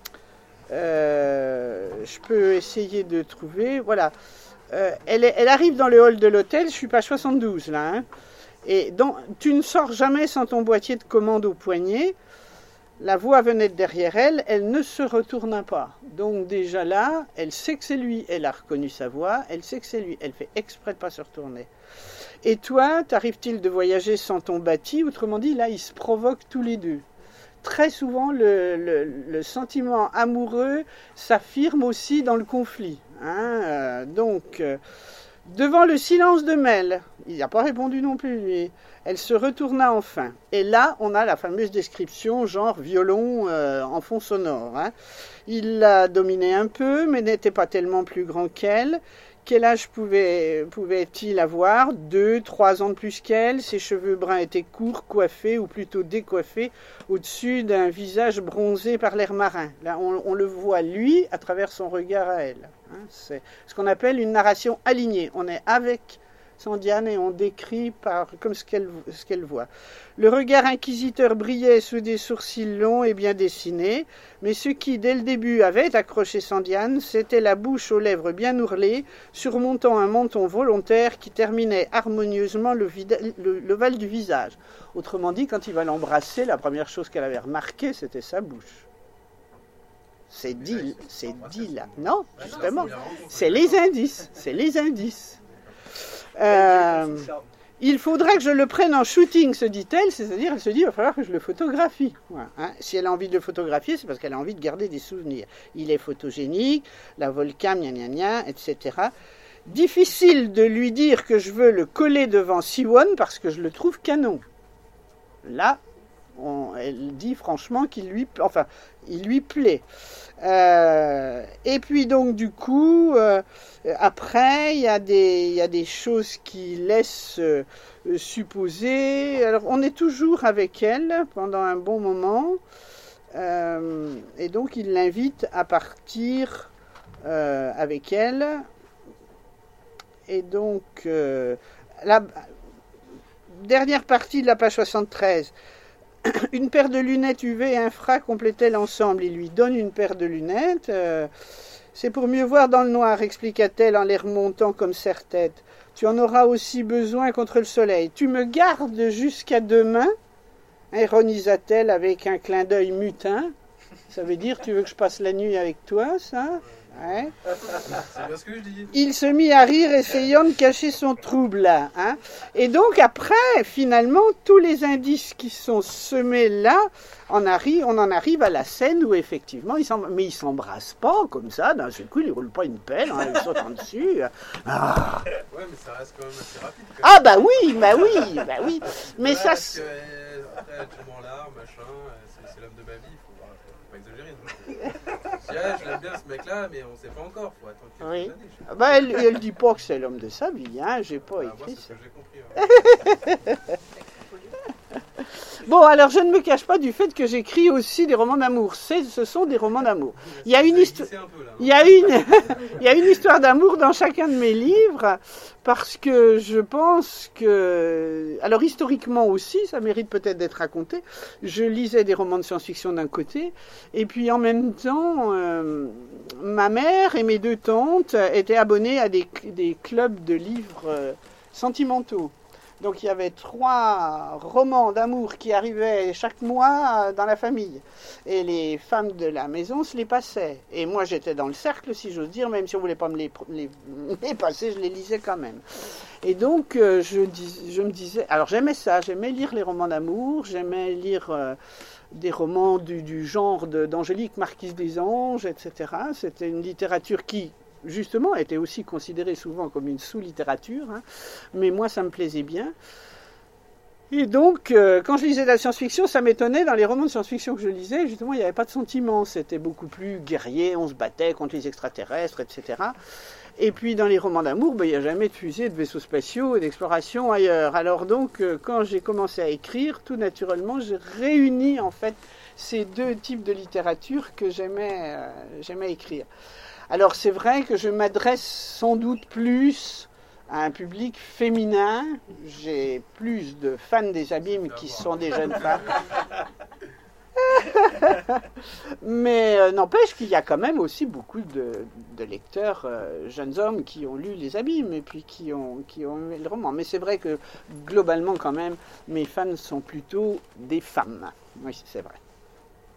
euh, je peux essayer de trouver. Voilà. Euh, elle, est- elle arrive dans le hall de l'hôtel, je suis page soixante-douze là. Hein, et dans, tu ne sors jamais sans ton boîtier de commande au poignet. La voix venait de derrière elle, elle ne se retourna pas. Donc déjà là, elle sait que c'est lui, elle a reconnu sa voix, elle sait que c'est lui, elle fait exprès de ne pas se retourner. Et toi, t'arrive-t-il de voyager sans ton bâti? Autrement dit, là, ils se provoquent tous les deux. Très souvent, le, le, le sentiment amoureux s'affirme aussi dans le conflit. Hein, euh, donc, euh, devant le silence de Mel, il n'a pas répondu non plus, lui. Elle se retourna enfin. Et là, on a la fameuse description, genre violon euh, en fond sonore. Hein. Il l'a dominée un peu, mais n'était pas tellement plus grand qu'elle. Quel âge pouvait, pouvait-il avoir? Deux, trois ans de plus qu'elle. Ses cheveux bruns étaient courts, coiffés, ou plutôt décoiffés, au-dessus d'un visage bronzé par l'air marin. Là, on, on le voit, lui, à travers son regard à elle. Hein, c'est ce qu'on appelle une narration alignée. On est avec Sandiane et on décrit par, comme ce qu'elle, ce qu'elle voit. Le regard inquisiteur brillait sous des sourcils longs et bien dessinés, mais ce qui, dès le début, avait accroché Sandiane, c'était la bouche aux lèvres bien ourlées, surmontant un menton volontaire qui terminait harmonieusement le vida- le, l'ovale du visage. Autrement dit, quand il va l'embrasser, la première chose qu'elle avait remarquée, c'était sa bouche. C'est dit, c'est dit là. Non, justement, c'est les indices, c'est les indices. Euh, il faudra que je le prenne en shooting, se dit-elle, c'est-à-dire elle se dit il va falloir que je le photographie. Voilà, hein. Si elle a envie de le photographier, c'est parce qu'elle a envie de garder des souvenirs. Il est photogénique, la Volcam, gna gna gna, et cetera. Difficile de lui dire que je veux le coller devant Siwon parce que je le trouve canon. Là, on, elle dit franchement qu'il lui, enfin, il lui plaît. Euh, et puis donc du coup, euh, après, il y a des, il y a des choses qui laissent euh, supposer. Alors, on est toujours avec elle pendant un bon moment, euh, et donc il l'invite à partir euh, avec elle. Et donc, euh, la dernière partie de la page soixante-treize. Une paire de lunettes U V et infra complétaient l'ensemble. Il lui donne une paire de lunettes. Euh, c'est pour mieux voir dans le noir, expliqua-t-elle en les remontant comme serre-tête. Tu en auras aussi besoin contre le soleil. Tu me gardes jusqu'à demain, ironisa-t-elle avec un clin d'œil mutin. Ça veut dire, tu veux que je passe la nuit avec toi, ça? Ouais. C'est bien ce que je dis. Il se mit à rire, essayant de cacher son trouble. Hein. Et donc après, finalement, tous les indices qui sont semés là, on, arrive, on en arrive à la scène où effectivement, ils mais ils ne s'embrassent pas comme ça, d'un seul coup, ils ne roulent pas une pelle, hein, ils sautent en dessus. Ah. Ouais, mais ça reste quand même assez rapide. Quand même. Ah bah oui, bah oui, bah oui. Mais ouais, ça... Parce que, euh, après, elle tombe en larmes, machin, c'est, c'est l'homme de ma vie, il faut, faut pas exagérer. Je dis, ah, je l'aime bien ce mec-là, mais on ne sait pas encore, faut attendre quelques Oui. années. Je sais. Bah, elle ne dit pas que c'est l'homme de sa vie, hein, j'ai pas Bah, écrit moi, c'est ça. ce que j'ai compris. Ouais. Bon, alors je ne me cache pas du fait que j'écris aussi des romans d'amour. C'est, ce sont des romans d'amour. Il y a une histoire. Il y a une, il y a une histoire d'amour dans chacun de mes livres, parce que je pense que, alors historiquement aussi, ça mérite peut-être d'être raconté. Je lisais des romans de science-fiction d'un côté, et puis en même temps, euh, ma mère et mes deux tantes étaient abonnées à des, des clubs de livres euh, sentimentaux. Donc il y avait trois romans d'amour qui arrivaient chaque mois dans la famille. Et les femmes de la maison se les passaient. Et moi j'étais dans le cercle, si j'ose dire, même si on ne voulait pas me les, les, les passer, je les lisais quand même. Et donc euh, je, dis, je me disais... Alors j'aimais ça, j'aimais lire les romans d'amour, j'aimais lire euh, des romans du, du genre de, d'Angélique Marquise des Anges, et cetera. C'était une littérature qui... justement, était aussi considérée souvent comme une sous-littérature, hein, mais moi, ça me plaisait bien. Et donc, euh, quand je lisais de la science-fiction, ça m'étonnait, dans les romans de science-fiction que je lisais, justement, il n'y avait pas de sentiments, c'était beaucoup plus guerrier, on se battait contre les extraterrestres, et cetera. Et puis, dans les romans d'amour, ben, il n'y a jamais de fusées, de vaisseaux spatiaux et d'exploration ailleurs. Alors donc, euh, quand j'ai commencé à écrire, tout naturellement, j'ai réuni, en fait, ces deux types de littérature que j'aimais, euh, j'aimais écrire. Alors c'est vrai que je m'adresse sans doute plus à un public féminin. J'ai plus de fans des abîmes qui sont des jeunes femmes. Mais euh, n'empêche qu'il y a quand même aussi beaucoup de, de lecteurs, euh, jeunes hommes, qui ont lu Les Abîmes et puis qui ont, qui ont aimé le roman. Mais c'est vrai que globalement quand même, mes fans sont plutôt des femmes. Oui, c'est vrai.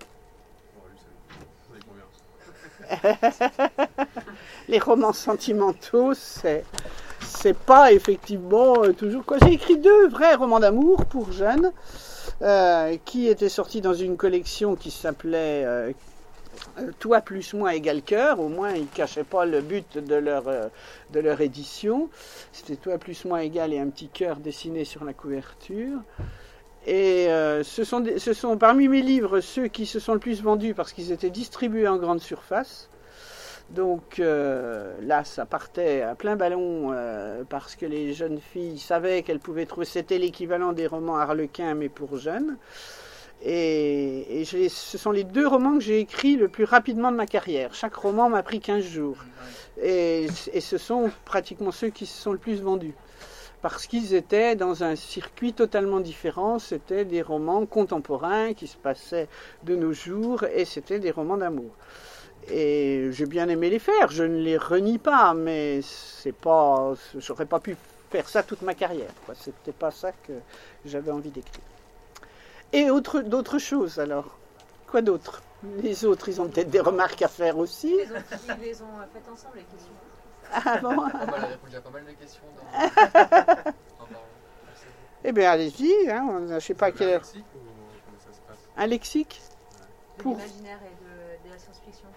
Les romans sentimentaux, c'est, c'est pas effectivement euh, toujours quoi. J'ai écrit deux vrais romans d'amour pour jeunes, euh, qui étaient sortis dans une collection qui s'appelait euh, Toi plus moi égale cœur. Au moins, ils ne cachaient pas le but de leur, euh, de leur édition. C'était Toi plus moi égale et un petit cœur dessiné sur la couverture. Et euh, ce, sont des, ce sont parmi mes livres ceux qui se sont le plus vendus parce qu'ils étaient distribués en grande surface. Donc euh, là, ça partait à plein ballon euh, parce que les jeunes filles savaient qu'elles pouvaient trouver. C'était l'équivalent des romans Harlequin, mais pour jeunes. Et, et je, ce sont les deux romans que j'ai écrits le plus rapidement de ma carrière. Chaque roman m'a pris quinze jours. Et, et ce sont pratiquement ceux qui se sont le plus vendus. Parce qu'ils étaient dans un circuit totalement différent. C'était des romans contemporains qui se passaient de nos jours et c'était des romans d'amour. Et j'ai bien aimé les faire, je ne les renie pas, mais c'est pas, j'aurais pas pu faire ça toute ma carrière, quoi. C'était pas ça que j'avais envie d'écrire. Et autre, d'autres choses alors. Quoi d'autre? Les autres, ils ont peut-être des remarques à faire aussi. Les autres, ils les ont faites ensemble, les questions. Ah bon? On va répondu à pas mal de questions. Dans... Eh bien, allez-y, hein, on, je ne sais pas à quelle heure. Un lexique ou comment ça se passe? Un lexique? De Pour... l'imaginaire et de, de la science-fiction.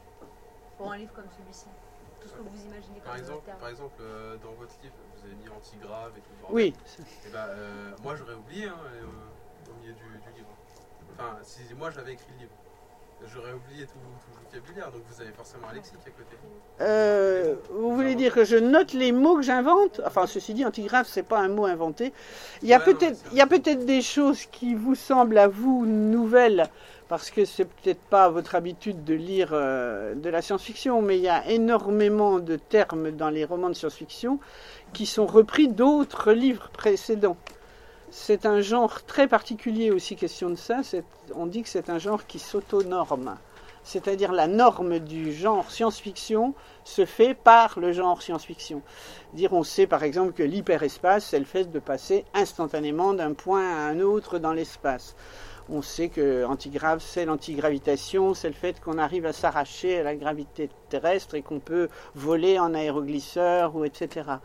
Pour un livre comme celui-ci. Tout ce que vous imaginez Par comme exemple, terme. par exemple euh, dans votre livre, vous avez mis antigrave et tout le bordel. Oui. Et ben, euh, moi j'aurais oublié hein, euh, au milieu du, du livre. Enfin, si moi j'avais écrit le livre, j'aurais oublié tout, tout le vocabulaire, donc vous avez forcément un lexique à côté. Euh, vous voulez dire que je note les mots que j'invente? Enfin, ceci dit, antigrave, c'est pas un mot inventé. Il y a Ouais, peut-être, non, il y a peut-être des choses qui vous semblent à vous nouvelles, parce que c'est peut-être pas votre habitude de lire euh, de la science-fiction, mais il y a énormément de termes dans les romans de science-fiction qui sont repris d'autres livres précédents. C'est un genre très particulier aussi, question de ça. C'est, on dit que c'est un genre qui s'auto-norme. C'est-à-dire la norme du genre science-fiction se fait par le genre science-fiction. Dire, on sait par exemple que l'hyperespace, c'est le fait de passer instantanément d'un point à un autre dans l'espace. On sait que antigrave, c'est l'antigravitation, c'est le fait qu'on arrive à s'arracher à la gravité terrestre et qu'on peut voler en aéroglisseur, ou et cetera.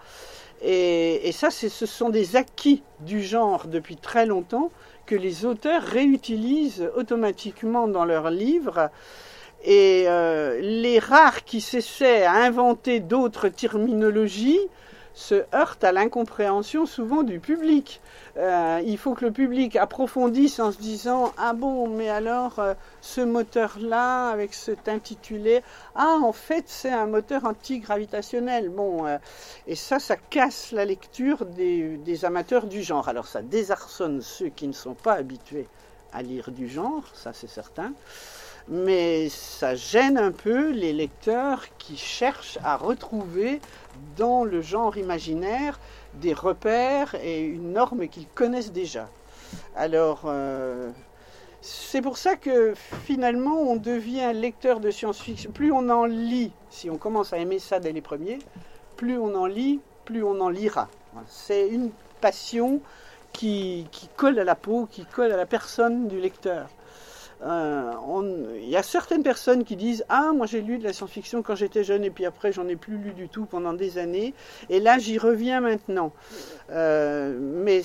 Et, et ça, c'est, ce sont des acquis du genre depuis très longtemps que les auteurs réutilisent automatiquement dans leurs livres. Et euh, les rares qui s'essaient à inventer d'autres terminologies se heurtent à l'incompréhension souvent du public. Euh, il faut que le public approfondisse en se disant « Ah bon, mais alors, euh, ce moteur-là, avec cet intitulé, ah, en fait, c'est un moteur antigravitationnel. » Bon, euh, et ça, ça casse la lecture des, des amateurs du genre. Alors, ça désarçonne ceux qui ne sont pas habitués à lire du genre, ça c'est certain. Mais ça gêne un peu les lecteurs qui cherchent à retrouver dans le genre imaginaire des repères et une norme qu'ils connaissent déjà. Alors, euh, c'est pour ça que finalement on devient lecteur de science-fiction. Plus on en lit, si on commence à aimer ça dès les premiers, plus on en lit, plus on en lira. C'est une passion qui, qui colle à la peau, qui colle à la personne du lecteur. Euh, on, il y a certaines personnes qui disent « Ah, moi j'ai lu de la science-fiction quand j'étais jeune et puis après j'en ai plus lu du tout pendant des années et là j'y reviens maintenant. Euh, » Mais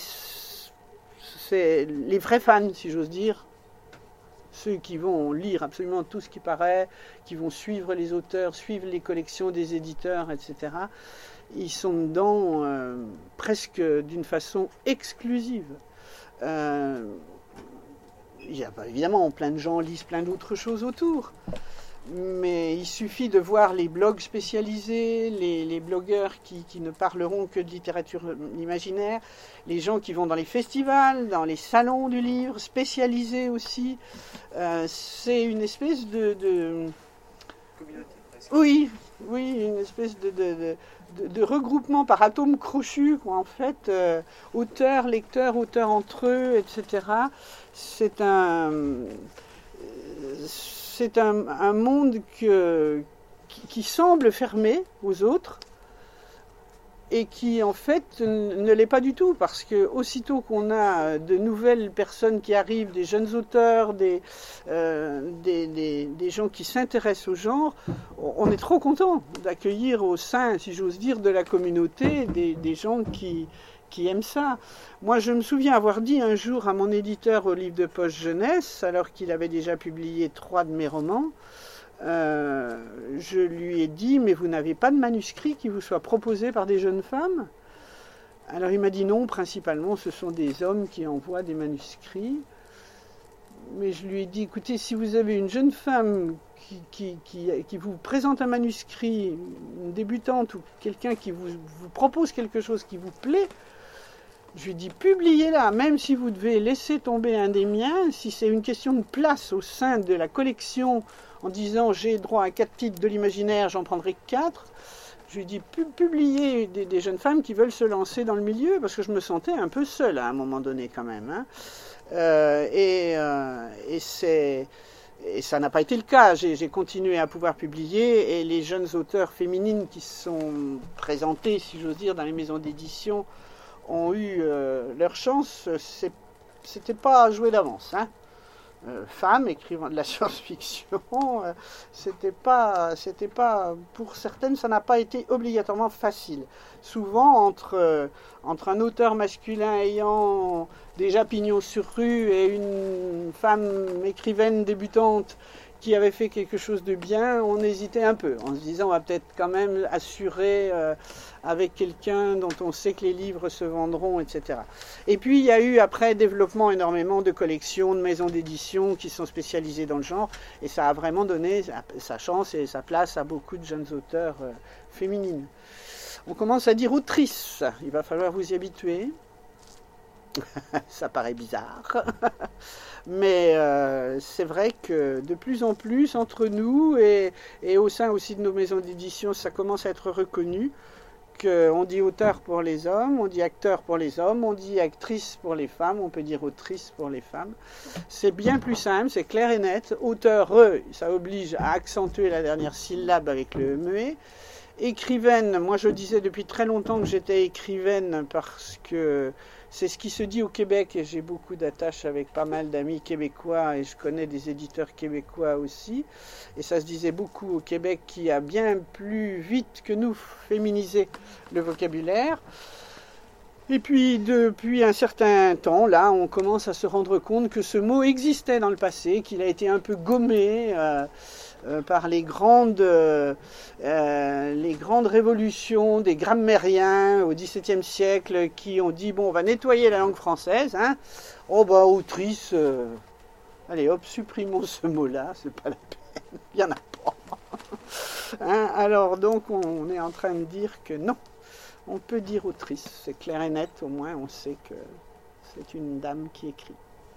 c'est les vrais fans, si j'ose dire, ceux qui vont lire absolument tout ce qui paraît, qui vont suivre les auteurs, suivre les collections des éditeurs, et cetera, ils sont dedans euh, presque d'une façon exclusive. Euh, Il y a, évidemment, plein de gens lisent plein d'autres choses autour. Mais il suffit de voir les blogs spécialisés, les, les blogueurs qui, qui ne parleront que de littérature imaginaire, les gens qui vont dans les festivals, dans les salons du livre, spécialisés aussi. Euh, c'est une espèce de... de... Communauté, presque. Oui, oui, une espèce de... de, de De, de regroupement par atomes crochus, quoi, en fait, euh, auteurs, lecteurs, auteurs entre eux, et cetera. C'est un, c'est un, un monde que, qui, qui semble fermé aux autres, et qui en fait ne l'est pas du tout, parce que aussitôt qu'on a de nouvelles personnes qui arrivent, des jeunes auteurs, des, euh, des, des, des gens qui s'intéressent au genre, on est trop content d'accueillir au sein, si j'ose dire, de la communauté des, des gens qui, qui aiment ça. Moi, je me souviens avoir dit un jour à mon éditeur au livre de poche jeunesse, alors qu'il avait déjà publié trois de mes romans, Euh, je lui ai dit, mais vous n'avez pas de manuscrit qui vous soit proposé par des jeunes femmes? Alors il m'a dit non, principalement ce sont des hommes qui envoient des manuscrits. Mais je lui ai dit, écoutez, si vous avez une jeune femme qui, qui, qui, qui vous présente un manuscrit, une débutante ou quelqu'un qui vous, vous propose quelque chose qui vous plaît, je lui dis, publiez-la, même si vous devez laisser tomber un des miens, si c'est une question de place au sein de la collection, en disant j'ai droit à quatre titres de l'imaginaire, j'en prendrai quatre. Je lui dis publiez des, des jeunes femmes qui veulent se lancer dans le milieu, parce que je me sentais un peu seule à un moment donné quand même. Hein. Euh, et, euh, et, c'est, et ça n'a pas été le cas. J'ai, j'ai continué à pouvoir publier, et les jeunes auteurs féminines qui se sont présentées, si j'ose dire, dans les maisons d'édition ont eu euh, leur chance. C'est, c'était pas joué d'avance. Hein. Euh, femmes écrivant de la science-fiction, euh, c'était pas, c'était pas, pour certaines, ça n'a pas été obligatoirement facile. Souvent, entre, euh, entre un auteur masculin ayant déjà pignon sur rue et une femme écrivaine débutante qui avait fait quelque chose de bien, on hésitait un peu, en se disant on va peut-être quand même assurer euh, avec quelqu'un dont on sait que les livres se vendront, et cetera. Et puis il y a eu après développement énormément de collections, de maisons d'édition qui sont spécialisées dans le genre, et ça a vraiment donné sa chance et sa place à beaucoup de jeunes auteurs euh, féminines. On commence à dire autrice, il va falloir vous y habituer. Ça paraît bizarre, mais euh, c'est vrai que de plus en plus entre nous et, et au sein aussi de nos maisons d'édition, ça commence à être reconnu qu'on dit auteur pour les hommes, on dit acteur pour les hommes, on dit actrice pour les femmes, on peut dire autrice pour les femmes. C'est bien plus simple, c'est clair et net. Auteur, ça oblige à accentuer la dernière syllabe avec le muet. Écrivaine, moi je disais depuis très longtemps que j'étais écrivaine parce que c'est ce qui se dit au Québec, et j'ai beaucoup d'attaches avec pas mal d'amis québécois, et je connais des éditeurs québécois aussi, et ça se disait beaucoup au Québec, qui a bien plus vite que nous féminisé le vocabulaire. Et puis depuis un certain temps, là, on commence à se rendre compte que ce mot existait dans le passé, qu'il a été un peu gommé euh, euh, par les grandes, euh, euh, les grandes révolutions des grammairiens au dix-septième siècle, qui ont dit, bon, on va nettoyer la langue française, hein. Oh bah, autrice, euh, allez hop, supprimons ce mot-là, c'est pas la peine, il n'y en a pas. Hein, alors donc, on est en train de dire que non. On peut dire autrice, c'est clair et net, au moins on sait que c'est une dame qui écrit.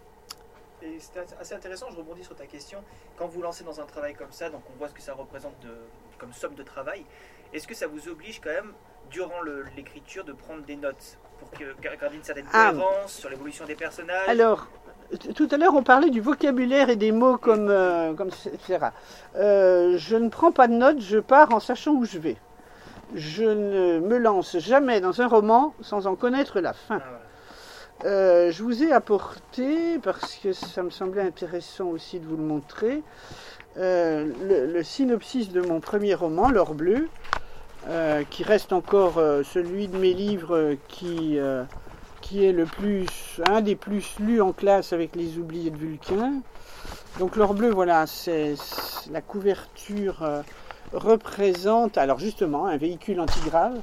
Et c'est assez intéressant, je rebondis sur ta question. Quand vous lancez dans un travail comme ça, donc on voit ce que ça représente de, comme somme de travail, est-ce que ça vous oblige quand même, durant le, l'écriture, de prendre des notes pour que, garder une certaine cohérence ah, sur l'évolution des personnages? Alors, tout à l'heure on parlait du vocabulaire et des mots comme, euh, comme et cetera. Euh, je ne prends pas de notes, je pars en sachant où je vais. Je ne me lance jamais dans un roman sans en connaître la fin. Euh, je vous ai apporté, parce que ça me semblait intéressant aussi de vous le montrer, euh, le, le synopsis de mon premier roman, L'Or Bleu, euh, qui reste encore euh, celui de mes livres qui, euh, qui est le plus, un des plus lus en classe avec Les Oubliés de Vulcain. Donc L'Or Bleu, voilà, c'est, c'est la couverture... Euh, représente, alors justement, un véhicule antigrave.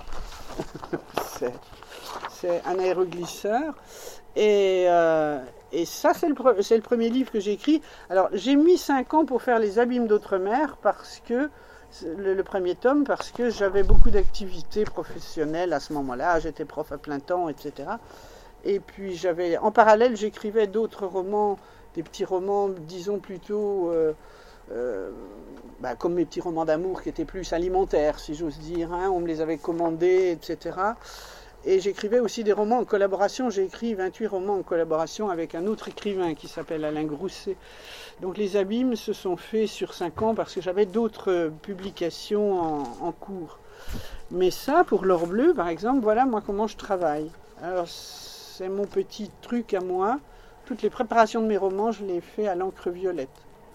c'est, c'est un aéroglisseur. Et, euh, et ça, c'est le, c'est le premier livre que j'ai écrit. Alors, j'ai mis cinq ans pour faire Les Abîmes d'Outre-mer, parce que, le, le premier tome, parce que j'avais beaucoup d'activités professionnelles à ce moment-là. J'étais prof à plein temps, et cetera. Et puis, j'avais, en parallèle, j'écrivais d'autres romans, des petits romans, disons plutôt... Euh, Euh, bah, comme mes petits romans d'amour qui étaient plus alimentaires, si j'ose dire, hein, on me les avait commandés, et cetera. Et j'écrivais aussi des romans en collaboration, j'ai écrit vingt-huit romans en collaboration avec un autre écrivain qui s'appelle Alain Grousset. Donc Les Abîmes se sont faits sur cinq ans parce que j'avais d'autres publications en, en cours. Mais ça, pour l'or bleu, par exemple, voilà moi comment je travaille. Alors, c'est mon petit truc à moi. Toutes les préparations de mes romans, je les fais à l'encre violette.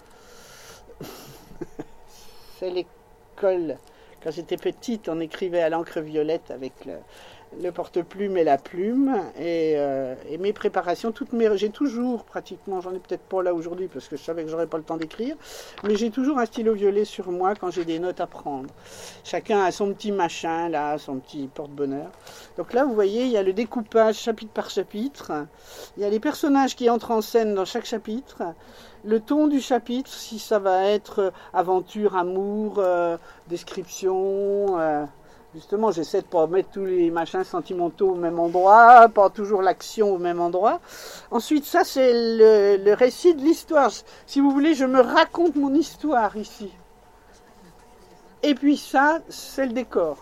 C'est l'école. Quand j'étais petite, on écrivait à l'encre violette avec le, le porte-plume et la plume. Et, euh, et mes préparations, toutes mes, j'ai toujours pratiquement, j'en ai peut-être pas là aujourd'hui parce que je savais que j'aurais pas le temps d'écrire, mais j'ai toujours un stylo violet sur moi quand j'ai des notes à prendre. Chacun a son petit machin là, son petit porte-bonheur. Donc là, vous voyez, il y a le découpage chapitre par chapitre. Il y a les personnages qui entrent en scène dans chaque chapitre. Le ton du chapitre, si ça va être aventure, amour, euh, description... Euh, Justement, j'essaie de ne pas mettre tous les machins sentimentaux au même endroit, pas toujours l'action au même endroit. Ensuite, ça, c'est le, le récit de l'histoire. Si vous voulez, je me raconte mon histoire ici. Et puis ça, c'est le décor.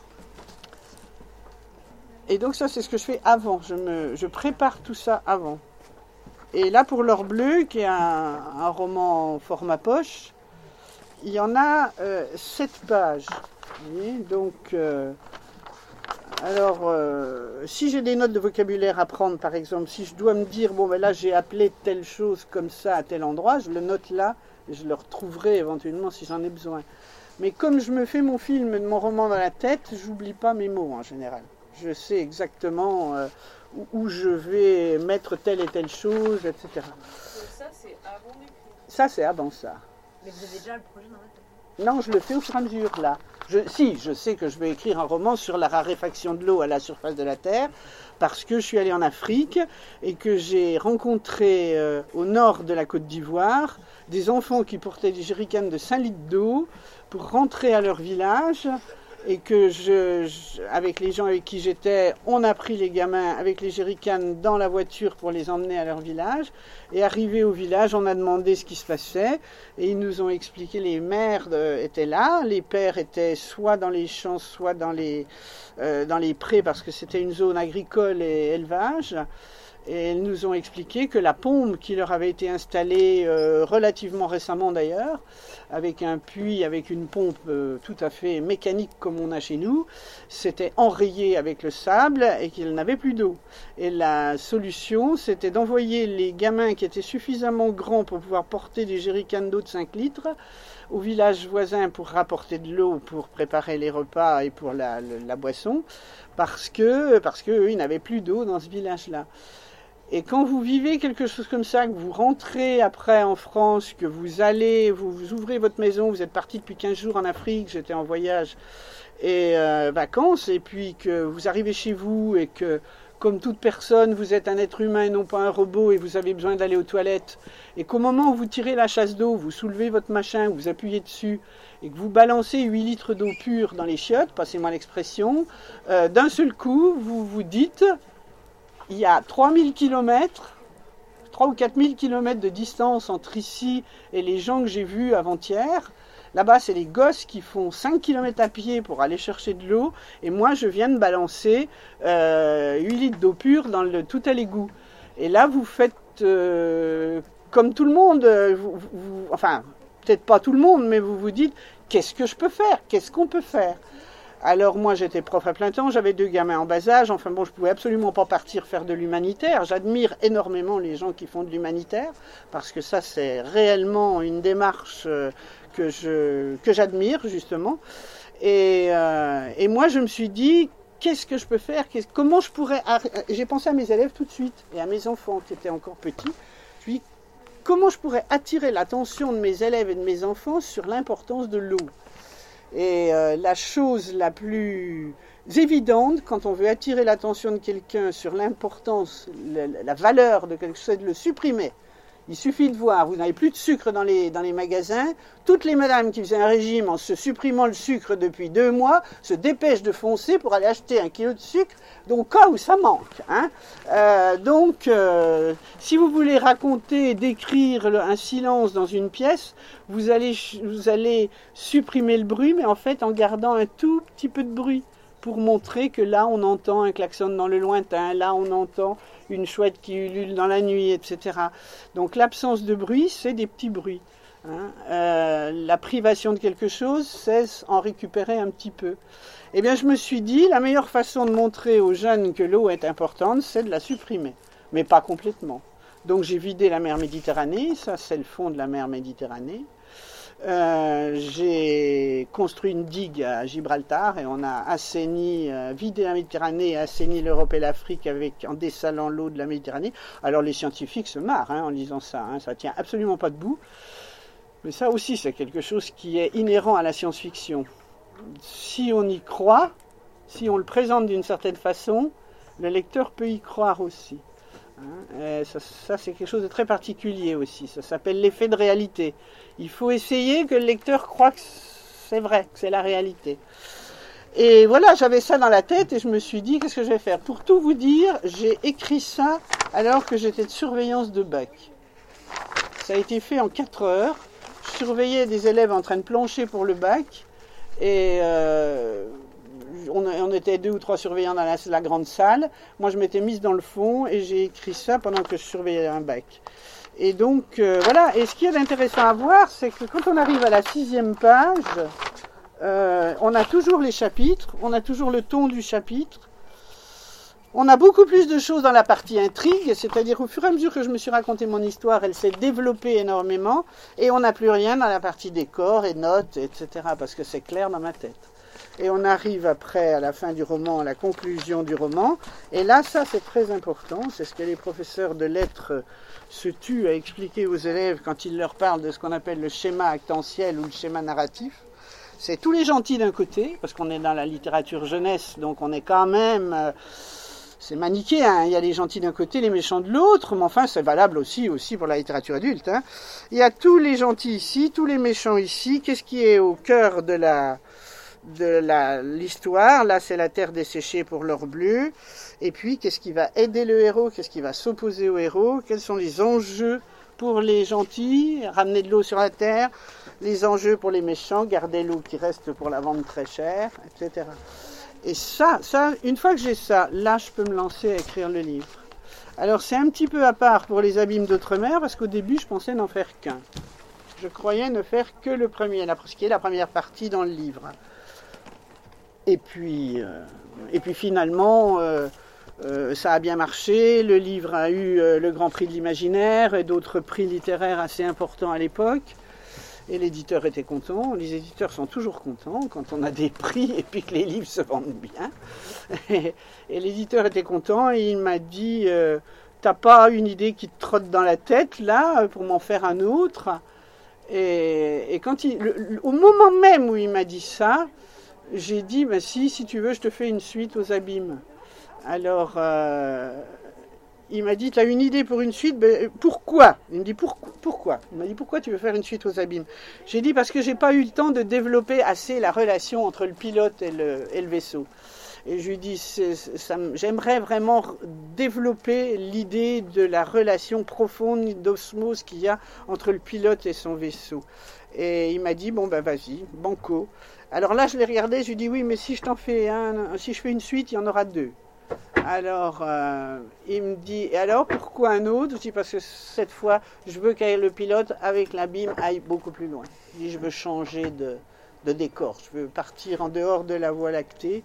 Et donc ça, c'est ce que je fais avant. Je, me, je prépare tout ça avant. Et là, pour l'or bleu, qui est un, un roman en format poche, il y en a euh, sept pages. Vous voyez, donc, euh, alors, euh, si j'ai des notes de vocabulaire à prendre, par exemple, si je dois me dire, bon, ben là, j'ai appelé telle chose comme ça à tel endroit, je le note là, et je le retrouverai éventuellement si j'en ai besoin. Mais comme je me fais mon film, mon roman dans la tête, j'oublie pas mes mots en général. Je sais exactement euh, où, où je vais mettre telle et telle chose, et cetera. Ça, c'est avant d'écrire. Ça, c'est avant ça. Mais vous avez déjà le projet dans la tête? Non, je le fais au fur et à mesure, là. Je, si, je sais que je vais écrire un roman sur la raréfaction de l'eau à la surface de la Terre, parce que je suis allé en Afrique et que j'ai rencontré euh, au nord de la Côte d'Ivoire des enfants qui portaient des jerrycans de cinq litres d'eau pour rentrer à leur village, et que, je, je, avec les gens avec qui j'étais, on a pris les gamins avec les jerrycans dans la voiture pour les emmener à leur village. Et arrivé au village, on a demandé ce qui se passait. Et ils nous ont expliqué, les mères euh, étaient là, les pères étaient soit dans les champs, soit dans les, euh, dans les prés, parce que c'était une zone agricole et élevage. Et ils nous ont expliqué que la pompe qui leur avait été installée euh, relativement récemment d'ailleurs, avec un puits, avec une pompe euh, tout à fait mécanique comme on a chez nous, s'était enrayée avec le sable et qu'ils n'avaient plus d'eau. Et la solution, c'était d'envoyer les gamins qui étaient suffisamment grands pour pouvoir porter des jerrycans d'eau de cinq litres au village voisin pour rapporter de l'eau pour préparer les repas et pour la, la, la boisson, parce que, parce qu'eux, ils n'avaient plus d'eau dans ce village-là. Et quand vous vivez quelque chose comme ça, que vous rentrez après en France, que vous allez, vous, vous ouvrez votre maison, vous êtes parti depuis quinze jours en Afrique, j'étais en voyage et euh, vacances, et puis que vous arrivez chez vous et que, comme toute personne, vous êtes un être humain et non pas un robot et vous avez besoin d'aller aux toilettes, et qu'au moment où vous tirez la chasse d'eau, vous soulevez votre machin, vous appuyez dessus, et que vous balancez huit litres d'eau pure dans les chiottes, passez-moi l'expression, euh, d'un seul coup, vous vous dites... Il y a trois mille kilomètres, trois ou quatre mille kilomètres de distance entre ici et les gens que j'ai vus avant-hier. Là-bas, c'est les gosses qui font cinq kilomètres à pied pour aller chercher de l'eau. Et moi, je viens de balancer euh, huit litres d'eau pure dans le, tout à l'égout. Et là, vous faites euh, comme tout le monde. Vous, vous, enfin, peut-être pas tout le monde, mais vous vous dites, qu'est-ce que je peux faire? Qu'est-ce qu'on peut faire? Alors moi j'étais prof à plein temps, j'avais deux gamins en bas âge, enfin bon je pouvais absolument pas partir faire de l'humanitaire. J'admire énormément les gens qui font de l'humanitaire, parce que ça c'est réellement une démarche que je que j'admire justement. Et, euh, et moi je me suis dit, qu'est-ce que je peux faire? Comment je pourrais... J'ai pensé à mes élèves tout de suite, et à mes enfants qui étaient encore petits. Je me suis dit, comment je pourrais attirer l'attention de mes élèves et de mes enfants sur l'importance de l'eau? Et euh, la chose la plus évidente, quand on veut attirer l'attention de quelqu'un sur l'importance, la, la valeur de quelque chose, c'est de le supprimer. Il suffit de voir, vous n'avez plus de sucre dans les, dans les magasins, toutes les madames qui faisaient un régime en se supprimant le sucre depuis deux mois se dépêchent de foncer pour aller acheter un kilo de sucre, donc cas où ça manque. Hein. Euh, donc, euh, si vous voulez raconter et décrire le, un silence dans une pièce, vous allez, vous allez supprimer le bruit, mais en fait en gardant un tout petit peu de bruit, pour montrer que là on entend un klaxon dans le lointain, là on entend une chouette qui ulule dans la nuit, et cetera. Donc l'absence de bruit, c'est des petits bruits. Hein, euh, la privation de quelque chose, c'est en récupérer un petit peu. Eh bien, je me suis dit, la meilleure façon de montrer aux jeunes que l'eau est importante, c'est de la supprimer, mais pas complètement. Donc j'ai vidé la mer Méditerranée, ça c'est le fond de la mer Méditerranée. Euh, j'ai construit une digue à Gibraltar et on a assaini, euh, vidé la Méditerranée et assaini l'Europe et l'Afrique avec, en dessalant l'eau de la Méditerranée. Alors les scientifiques se marrent hein, en lisant ça, hein, ça tient absolument pas debout. Mais ça aussi c'est quelque chose qui est inhérent à la science-fiction. Si on y croit, si on le présente d'une certaine façon, le lecteur peut y croire aussi. Hein, ça, ça c'est quelque chose de très particulier aussi, ça s'appelle l'effet de réalité. Il faut essayer que le lecteur croie que c'est vrai, que c'est la réalité. Et voilà, j'avais ça dans la tête et je me suis dit, qu'est-ce que je vais faire? Pour tout vous dire, j'ai écrit ça alors que j'étais de surveillance de bac. Ça a été fait en quatre heures. Je surveillais des élèves en train de plancher pour le bac et euh, on, on était deux ou trois surveillants dans la, la grande salle. Moi, je m'étais mise dans le fond et j'ai écrit ça pendant que je surveillais un bac. Et donc, euh, voilà. Et ce qui est intéressant à voir, c'est que quand on arrive à la sixième page, euh, on a toujours les chapitres, on a toujours le ton du chapitre. On a beaucoup plus de choses dans la partie intrigue, c'est-à-dire au fur et à mesure que je me suis raconté mon histoire, elle s'est développée énormément, et on n'a plus rien dans la partie décor et notes, et cetera, parce que c'est clair dans ma tête. Et on arrive après, à la fin du roman, à la conclusion du roman, et là, ça c'est très important, c'est ce que les professeurs de lettres se tuent à expliquer aux élèves quand ils leur parlent de ce qu'on appelle le schéma actantiel ou le schéma narratif. C'est tous les gentils d'un côté, parce qu'on est dans la littérature jeunesse, donc on est quand même... Euh, c'est manichéen, hein. Il y a les gentils d'un côté, les méchants de l'autre, mais enfin c'est valable aussi, aussi pour la littérature adulte. Hein. Il y a tous les gentils ici, tous les méchants ici. Qu'est-ce qui est au cœur de la de la l'histoire? Là, c'est la terre desséchée pour l'or bleu. Et puis, qu'est-ce qui va aider le héros? Qu'est-ce qui va s'opposer au héros? Quels sont les enjeux pour les gentils? Ramener de l'eau sur la terre. Les enjeux pour les méchants, garder l'eau qui reste pour la vendre très cher, et cetera. Et ça, ça, une fois que j'ai ça, là, je peux me lancer à écrire le livre. Alors, c'est un petit peu à part pour les abîmes d'outre-mer, parce qu'au début, je pensais n'en faire qu'un. Je croyais ne faire que le premier, ce qui est la première partie dans le livre. Et puis, euh, et puis finalement, euh, euh, ça a bien marché. Le livre a eu euh, le Grand Prix de l'Imaginaire et d'autres prix littéraires assez importants à l'époque. Et l'éditeur était content. Les éditeurs sont toujours contents quand on a des prix et puis que les livres se vendent bien. Et, et l'éditeur était content et il m'a dit euh, « T'as pas une idée qui te trotte dans la tête là pour m'en faire un autre ?» Et, et quand il, le, le, au moment même où il m'a dit ça, j'ai dit bah, « Si, si tu veux, je te fais une suite aux abîmes. » Alors... Euh, il m'a dit, tu as une idée pour une suite? Ben, pourquoi? Il me dit, pour, pourquoi? Il m'a dit, pourquoi tu veux faire une suite aux abîmes? J'ai dit, parce que j'ai pas eu le temps de développer assez la relation entre le pilote et le, et le vaisseau. Et je lui dis, c'est, ça, j'aimerais vraiment développer l'idée de la relation profonde d'osmose qu'il y a entre le pilote et son vaisseau. Et il m'a dit, bon ben vas-y, banco. Alors là, je l'ai regardé, je lui ai dit, oui, mais si je t'en fais un, si je fais une suite, il y en aura deux. Alors, euh, il me dit, et alors, pourquoi un autre? Je dis, parce que cette fois, je veux que le pilote, avec l'abîme, aille beaucoup plus loin. Je dis, je veux changer de, de décor, je veux partir en dehors de la Voie lactée.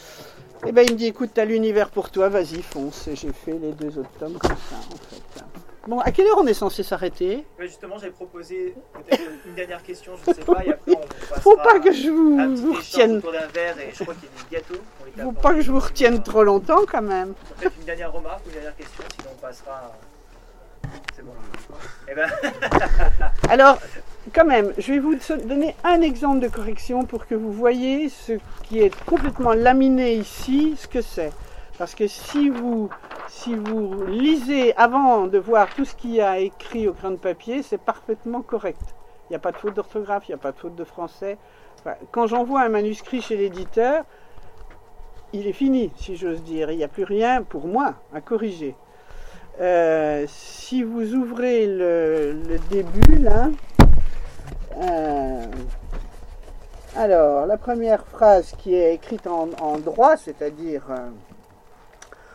Et bien, il me dit, écoute, t'as l'univers pour toi, vas-y, fonce. Et j'ai fait les deux autres tomes comme ça, en fait. Bon, à quelle heure on est censé s'arrêter? Ouais, justement, j'avais proposé peut-être une dernière question, je ne sais pas, et après on passera. Faut pas que je vous, un petit vous échange retienne. autour d'un verre et je crois qu'il y a des gâteaux. On les Faut apporte. pas que je vous retienne trop longtemps, quand même. Peut-être une dernière remarque ou une dernière question, sinon on passera. C'est bon. Eh ben. Alors, quand même, je vais vous donner un exemple de correction pour que vous voyez ce qui est complètement laminé ici, ce que c'est. Parce que si vous, si vous lisez avant de voir tout ce qu'il y a écrit au crayon de papier, c'est parfaitement correct. Il n'y a pas de faute d'orthographe, il n'y a pas de faute de français. Enfin, quand j'envoie un manuscrit chez l'éditeur, il est fini, si j'ose dire. Il n'y a plus rien pour moi à corriger. Euh, si vous ouvrez le, le début, là, euh, alors, la première phrase qui est écrite en, en droit, c'est-à-dire... Euh,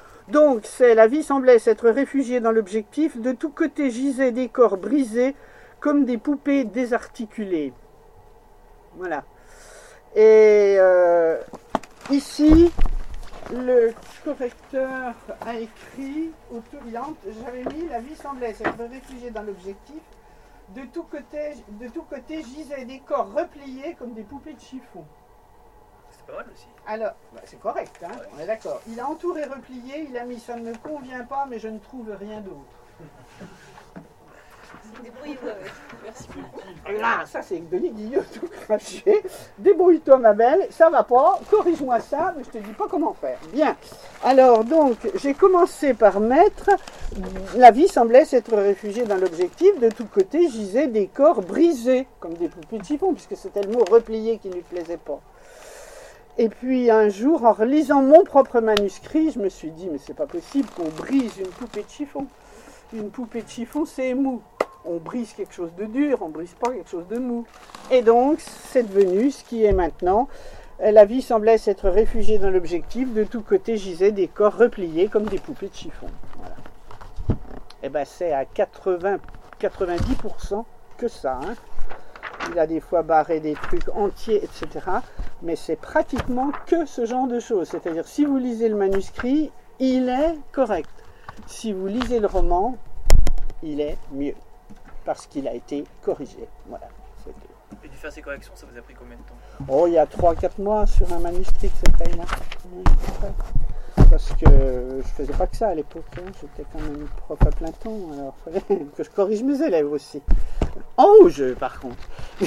donc, c'est la vie semblait s'être réfugiée dans l'objectif, de tous côtés gisaient des corps brisés, comme des poupées désarticulées. Voilà. Et euh, ici, le correcteur a écrit, j'avais mis la vie semblait s'être réfugiée dans l'objectif. De tous côtés, de tous côtés gisaient des corps repliés comme des poupées de chiffon. C'est pas mal aussi. Alors, bah, c'est correct, hein, Ouais. on est d'accord. Il a entouré, replié, il a mis ça ne me convient pas, mais je ne trouve rien d'autre. Débrouillez-vous avec. Merci beaucoup. Et là, ça c'est Denis Guillot tout craché. Débrouille-toi ma belle, ça va pas, corrige-moi ça, mais je te dis pas comment faire. Bien. Alors donc, j'ai commencé par mettre, la vie semblait s'être réfugiée dans l'objectif, de tous côtés gisaient des corps brisés, comme des poupées de chiffon, puisque c'était le mot replié qui ne lui plaisait pas. Et puis un jour, en relisant mon propre manuscrit, je me suis dit, mais c'est pas possible qu'on brise une poupée de chiffon. Une poupée de chiffon, c'est mou. On brise quelque chose de dur, on brise pas quelque chose de mou. Et donc, c'est devenu ce qui est maintenant. La vie semblait s'être réfugiée dans l'objectif. De tous côtés gisaient des corps repliés comme des poupées de chiffon. Voilà. Et bien, c'est à quatre-vingts, quatre-vingt-dix pour cent que ça. Hein. Il a des fois barré des trucs entiers, et cetera. Mais c'est pratiquement que ce genre de choses. C'est-à-dire, si vous lisez le manuscrit, il est correct. Si vous lisez le roman, il est mieux. Parce qu'il a été corrigé. Voilà. Et dû faire ces corrections, ça vous a pris combien de temps? Oh, il y a trois quatre mois sur un manuscrit de cette taille-là. Parce que je faisais pas que ça à l'époque. Hein. J'étais quand même prof à plein temps. Alors il fallait que je corrige mes élèves aussi. En haut jeu, par contre.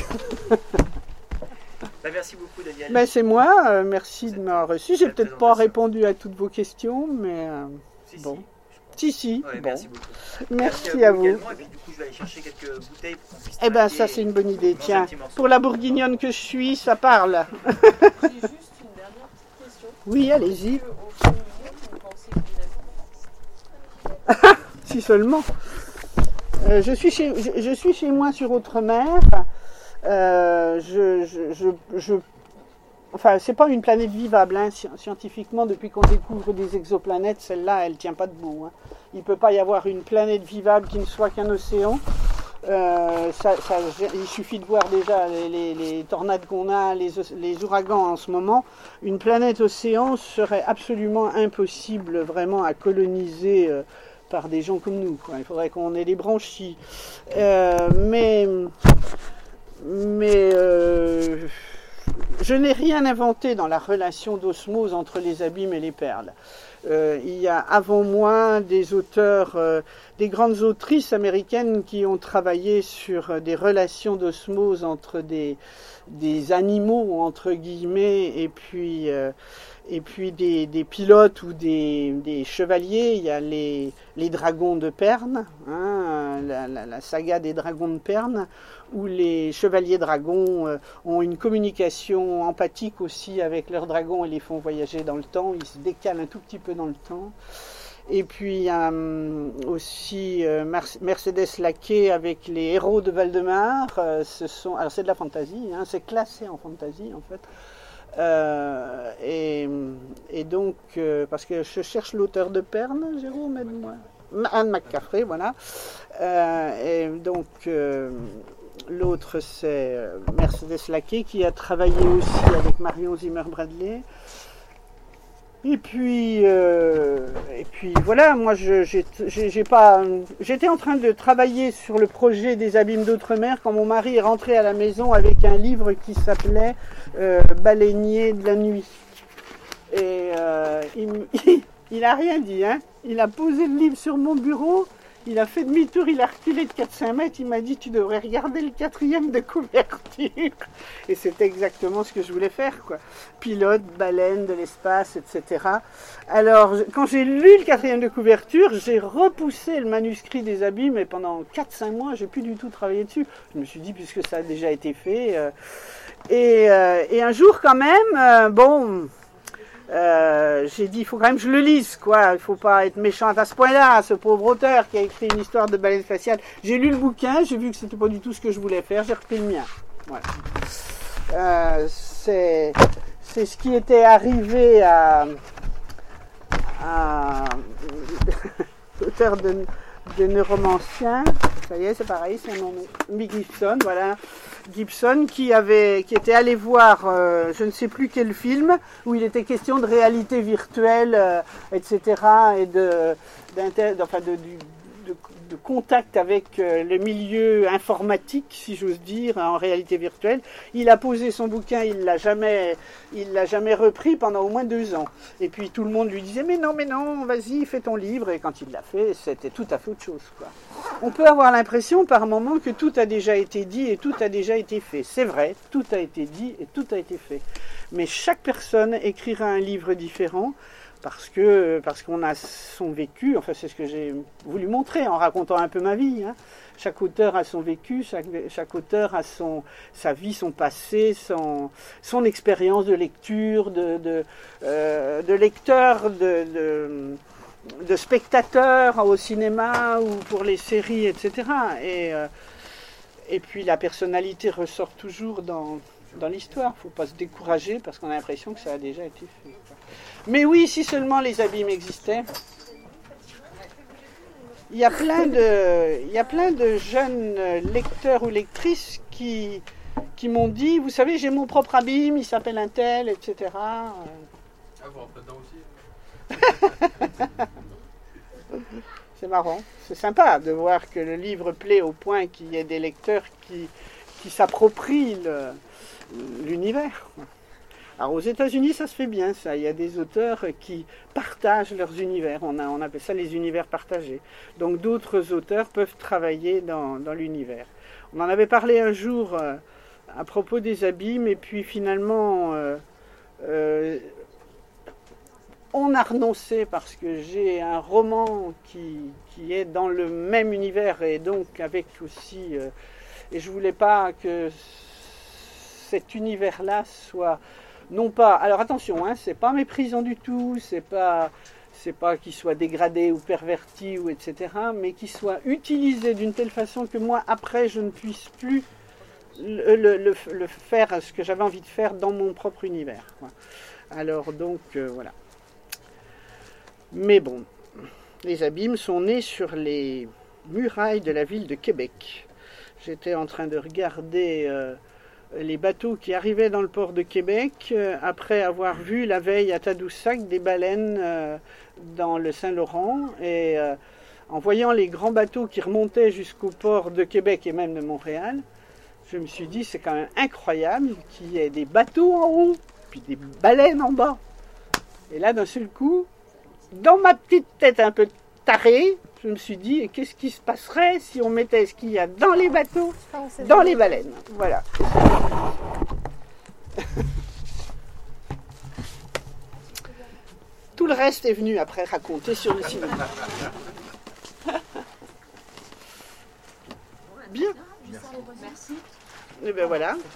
Bah, merci beaucoup, Daniel. Ben, c'est moi. Euh, merci de m'avoir reçu. J'ai cette peut-être pas présentation. répondu à toutes vos questions, mais euh, Si, bon. si. Si, si. Ouais, Bon. merci beaucoup. Merci à vous. également. Et puis, du coup, je vais aller chercher quelques bouteilles pour qu'on puisse. Eh ben, trinquer ça, c'est une bonne idée. et manger un Tiens, petit morceau. pour la bourguignonne que je suis, ça parle. J'ai juste une dernière petite question. Oui, allez-y. Est-ce qu'au féminin, vous pensez que vous avez... Si seulement. Euh, je, suis chez, je, je suis chez moi sur Outremer. Euh, je, je, je, je, enfin, c'est pas une planète vivable, hein, scientifiquement, depuis qu'on découvre des exoplanètes, celle-là, elle tient pas debout. Hein. Il peut pas y avoir une planète vivable qui ne soit qu'un océan. Euh, ça, ça, il suffit de voir déjà les, les, les tornades qu'on a, les, les ouragans en ce moment. Une planète océan serait absolument impossible vraiment à coloniser euh, par des gens comme nous, quoi. Il faudrait qu'on ait les branchies. Euh, mais mais euh, je n'ai rien inventé dans la relation d'osmose entre les abîmes et les perles. Euh, il y a avant moi des auteurs, euh, des grandes autrices américaines qui ont travaillé sur euh, des relations d'osmose entre des, des animaux, entre guillemets, et puis, euh, et puis des, des pilotes ou des, des chevaliers. Il y a les, les dragons de Perne, hein, la, la, la saga des dragons de Perne, où les chevaliers dragons euh, ont une communication empathique aussi avec leurs dragons et les font voyager dans le temps. Ils se décalent un tout petit peu dans le temps. Et puis euh, aussi euh, Mercedes Laquet avec les héros de Valdemar. Euh, ce sont, alors c'est de la fantaisie, hein, c'est classé en fantaisie en fait. Euh, et, et donc, euh, parce que je cherche l'auteur de Perne, Jérôme, aide-moi. Anne McCaffrey, voilà. Euh, et donc, euh, l'autre, c'est Mercedes Laquet, qui a travaillé aussi avec Marion Zimmer-Bradley. Et puis, euh, et puis voilà, moi, je, j'ai, j'ai pas, j'étais en train de travailler sur le projet des abîmes d'Outremer quand mon mari est rentré à la maison avec un livre qui s'appelait euh, Baleinier de la nuit. Et euh, il, il, il a rien dit, hein. Il a posé le livre sur mon bureau. Il a fait demi-tour, il a reculé de quatre cinq mètres, il m'a dit « Tu devrais regarder le quatrième de couverture ». Et c'était exactement ce que je voulais faire, quoi. Pilote, baleine, de l'espace, et cetera. Alors, quand j'ai lu le quatrième de couverture, j'ai repoussé le manuscrit des abîmes et pendant quatre cinq mois, j'ai plus du tout travaillé dessus. Je me suis dit, puisque ça a déjà été fait. Euh, et, euh, et un jour, quand même, euh, bon... Euh, j'ai dit, il faut quand même que je le lise, quoi. Il faut pas être méchante à ce point-là, ce pauvre auteur qui a écrit une histoire de baleine spatiale. J'ai lu le bouquin, j'ai vu que c'était pas du tout ce que je voulais faire, j'ai repris le mien. Voilà. Euh, c'est, c'est ce qui était arrivé à, à l'auteur de, de Neuromancien. Ça y est, c'est pareil, c'est mon nom. Mick Gibson, voilà. Gibson qui avait, qui était allé voir, euh, je ne sais plus quel film, où il était question de réalité virtuelle, euh, et cetera, et de, d'inter, enfin de, du, de, de contact avec euh, le milieu informatique, si j'ose dire, en réalité virtuelle. Il a posé son bouquin, il l'a jamais, il l'a jamais repris pendant au moins deux ans. Et puis tout le monde lui disait, mais non, mais non, vas-y, fais ton livre. Et quand il l'a fait, c'était tout à fait autre chose, quoi. On peut avoir l'impression par moments que tout a déjà été dit et tout a déjà été fait. C'est vrai, tout a été dit et tout a été fait. Mais chaque personne écrira un livre différent parce que parce qu'on a son vécu. Enfin, c'est ce que j'ai voulu montrer en racontant un peu ma vie, hein. Chaque auteur a son vécu, chaque, chaque auteur a son, sa vie, son passé, son, son expérience de lecture, de, de, euh, de lecteur, de... de de spectateurs au cinéma ou pour les séries, et cetera. Et, euh, et puis la personnalité ressort toujours dans, dans l'histoire. Il ne faut pas se décourager parce qu'on a l'impression que ça a déjà été fait. Mais oui, si seulement les abîmes existaient. Il y a plein de, il y a plein de jeunes lecteurs ou lectrices qui, qui m'ont dit, vous savez, j'ai mon propre abîme, il s'appelle un tel, et cetera. Ah, vous rentrez dedans aussi? C'est marrant, c'est sympa de voir que le livre plaît au point qu'il y ait des lecteurs qui, qui s'approprient le, l'univers. Alors aux États-Unis, ça se fait bien, ça. Il y a des auteurs qui partagent leurs univers. On, a, on appelle ça les univers partagés. Donc d'autres auteurs peuvent travailler dans, dans l'univers. On en avait parlé un jour euh, à propos des abîmes, et puis finalement... Euh, euh, on a renoncé parce que j'ai un roman qui, qui est dans le même univers et donc avec aussi... Euh, et je voulais pas que cet univers-là soit... Non pas... Alors attention, hein, c'est pas méprisant du tout, c'est pas... C'est pas qu'il soit dégradé ou perverti ou et cetera, mais qu'il soit utilisé d'une telle façon que moi, après, je ne puisse plus le, le, le, le faire, ce que j'avais envie de faire dans mon propre univers, quoi. Alors donc, euh, voilà. Mais bon, les abîmes sont nés sur les murailles de la ville de Québec. J'étais en train de regarder euh, les bateaux qui arrivaient dans le port de Québec, euh, après avoir vu la veille à Tadoussac des baleines euh, dans le Saint-Laurent. Et euh, en voyant les grands bateaux qui remontaient jusqu'au port de Québec et même de Montréal, je me suis dit, c'est quand même incroyable qu'il y ait des bateaux en haut, puis des baleines en bas. Et là, d'un seul coup, dans ma petite tête un peu tarée, je me suis dit, et qu'est-ce qui se passerait si on mettait ce qu'il y a dans les bateaux, dans les baleines. Voilà. Tout le reste est venu après raconter sur le cinéma. Bien. Merci. Et ben voilà.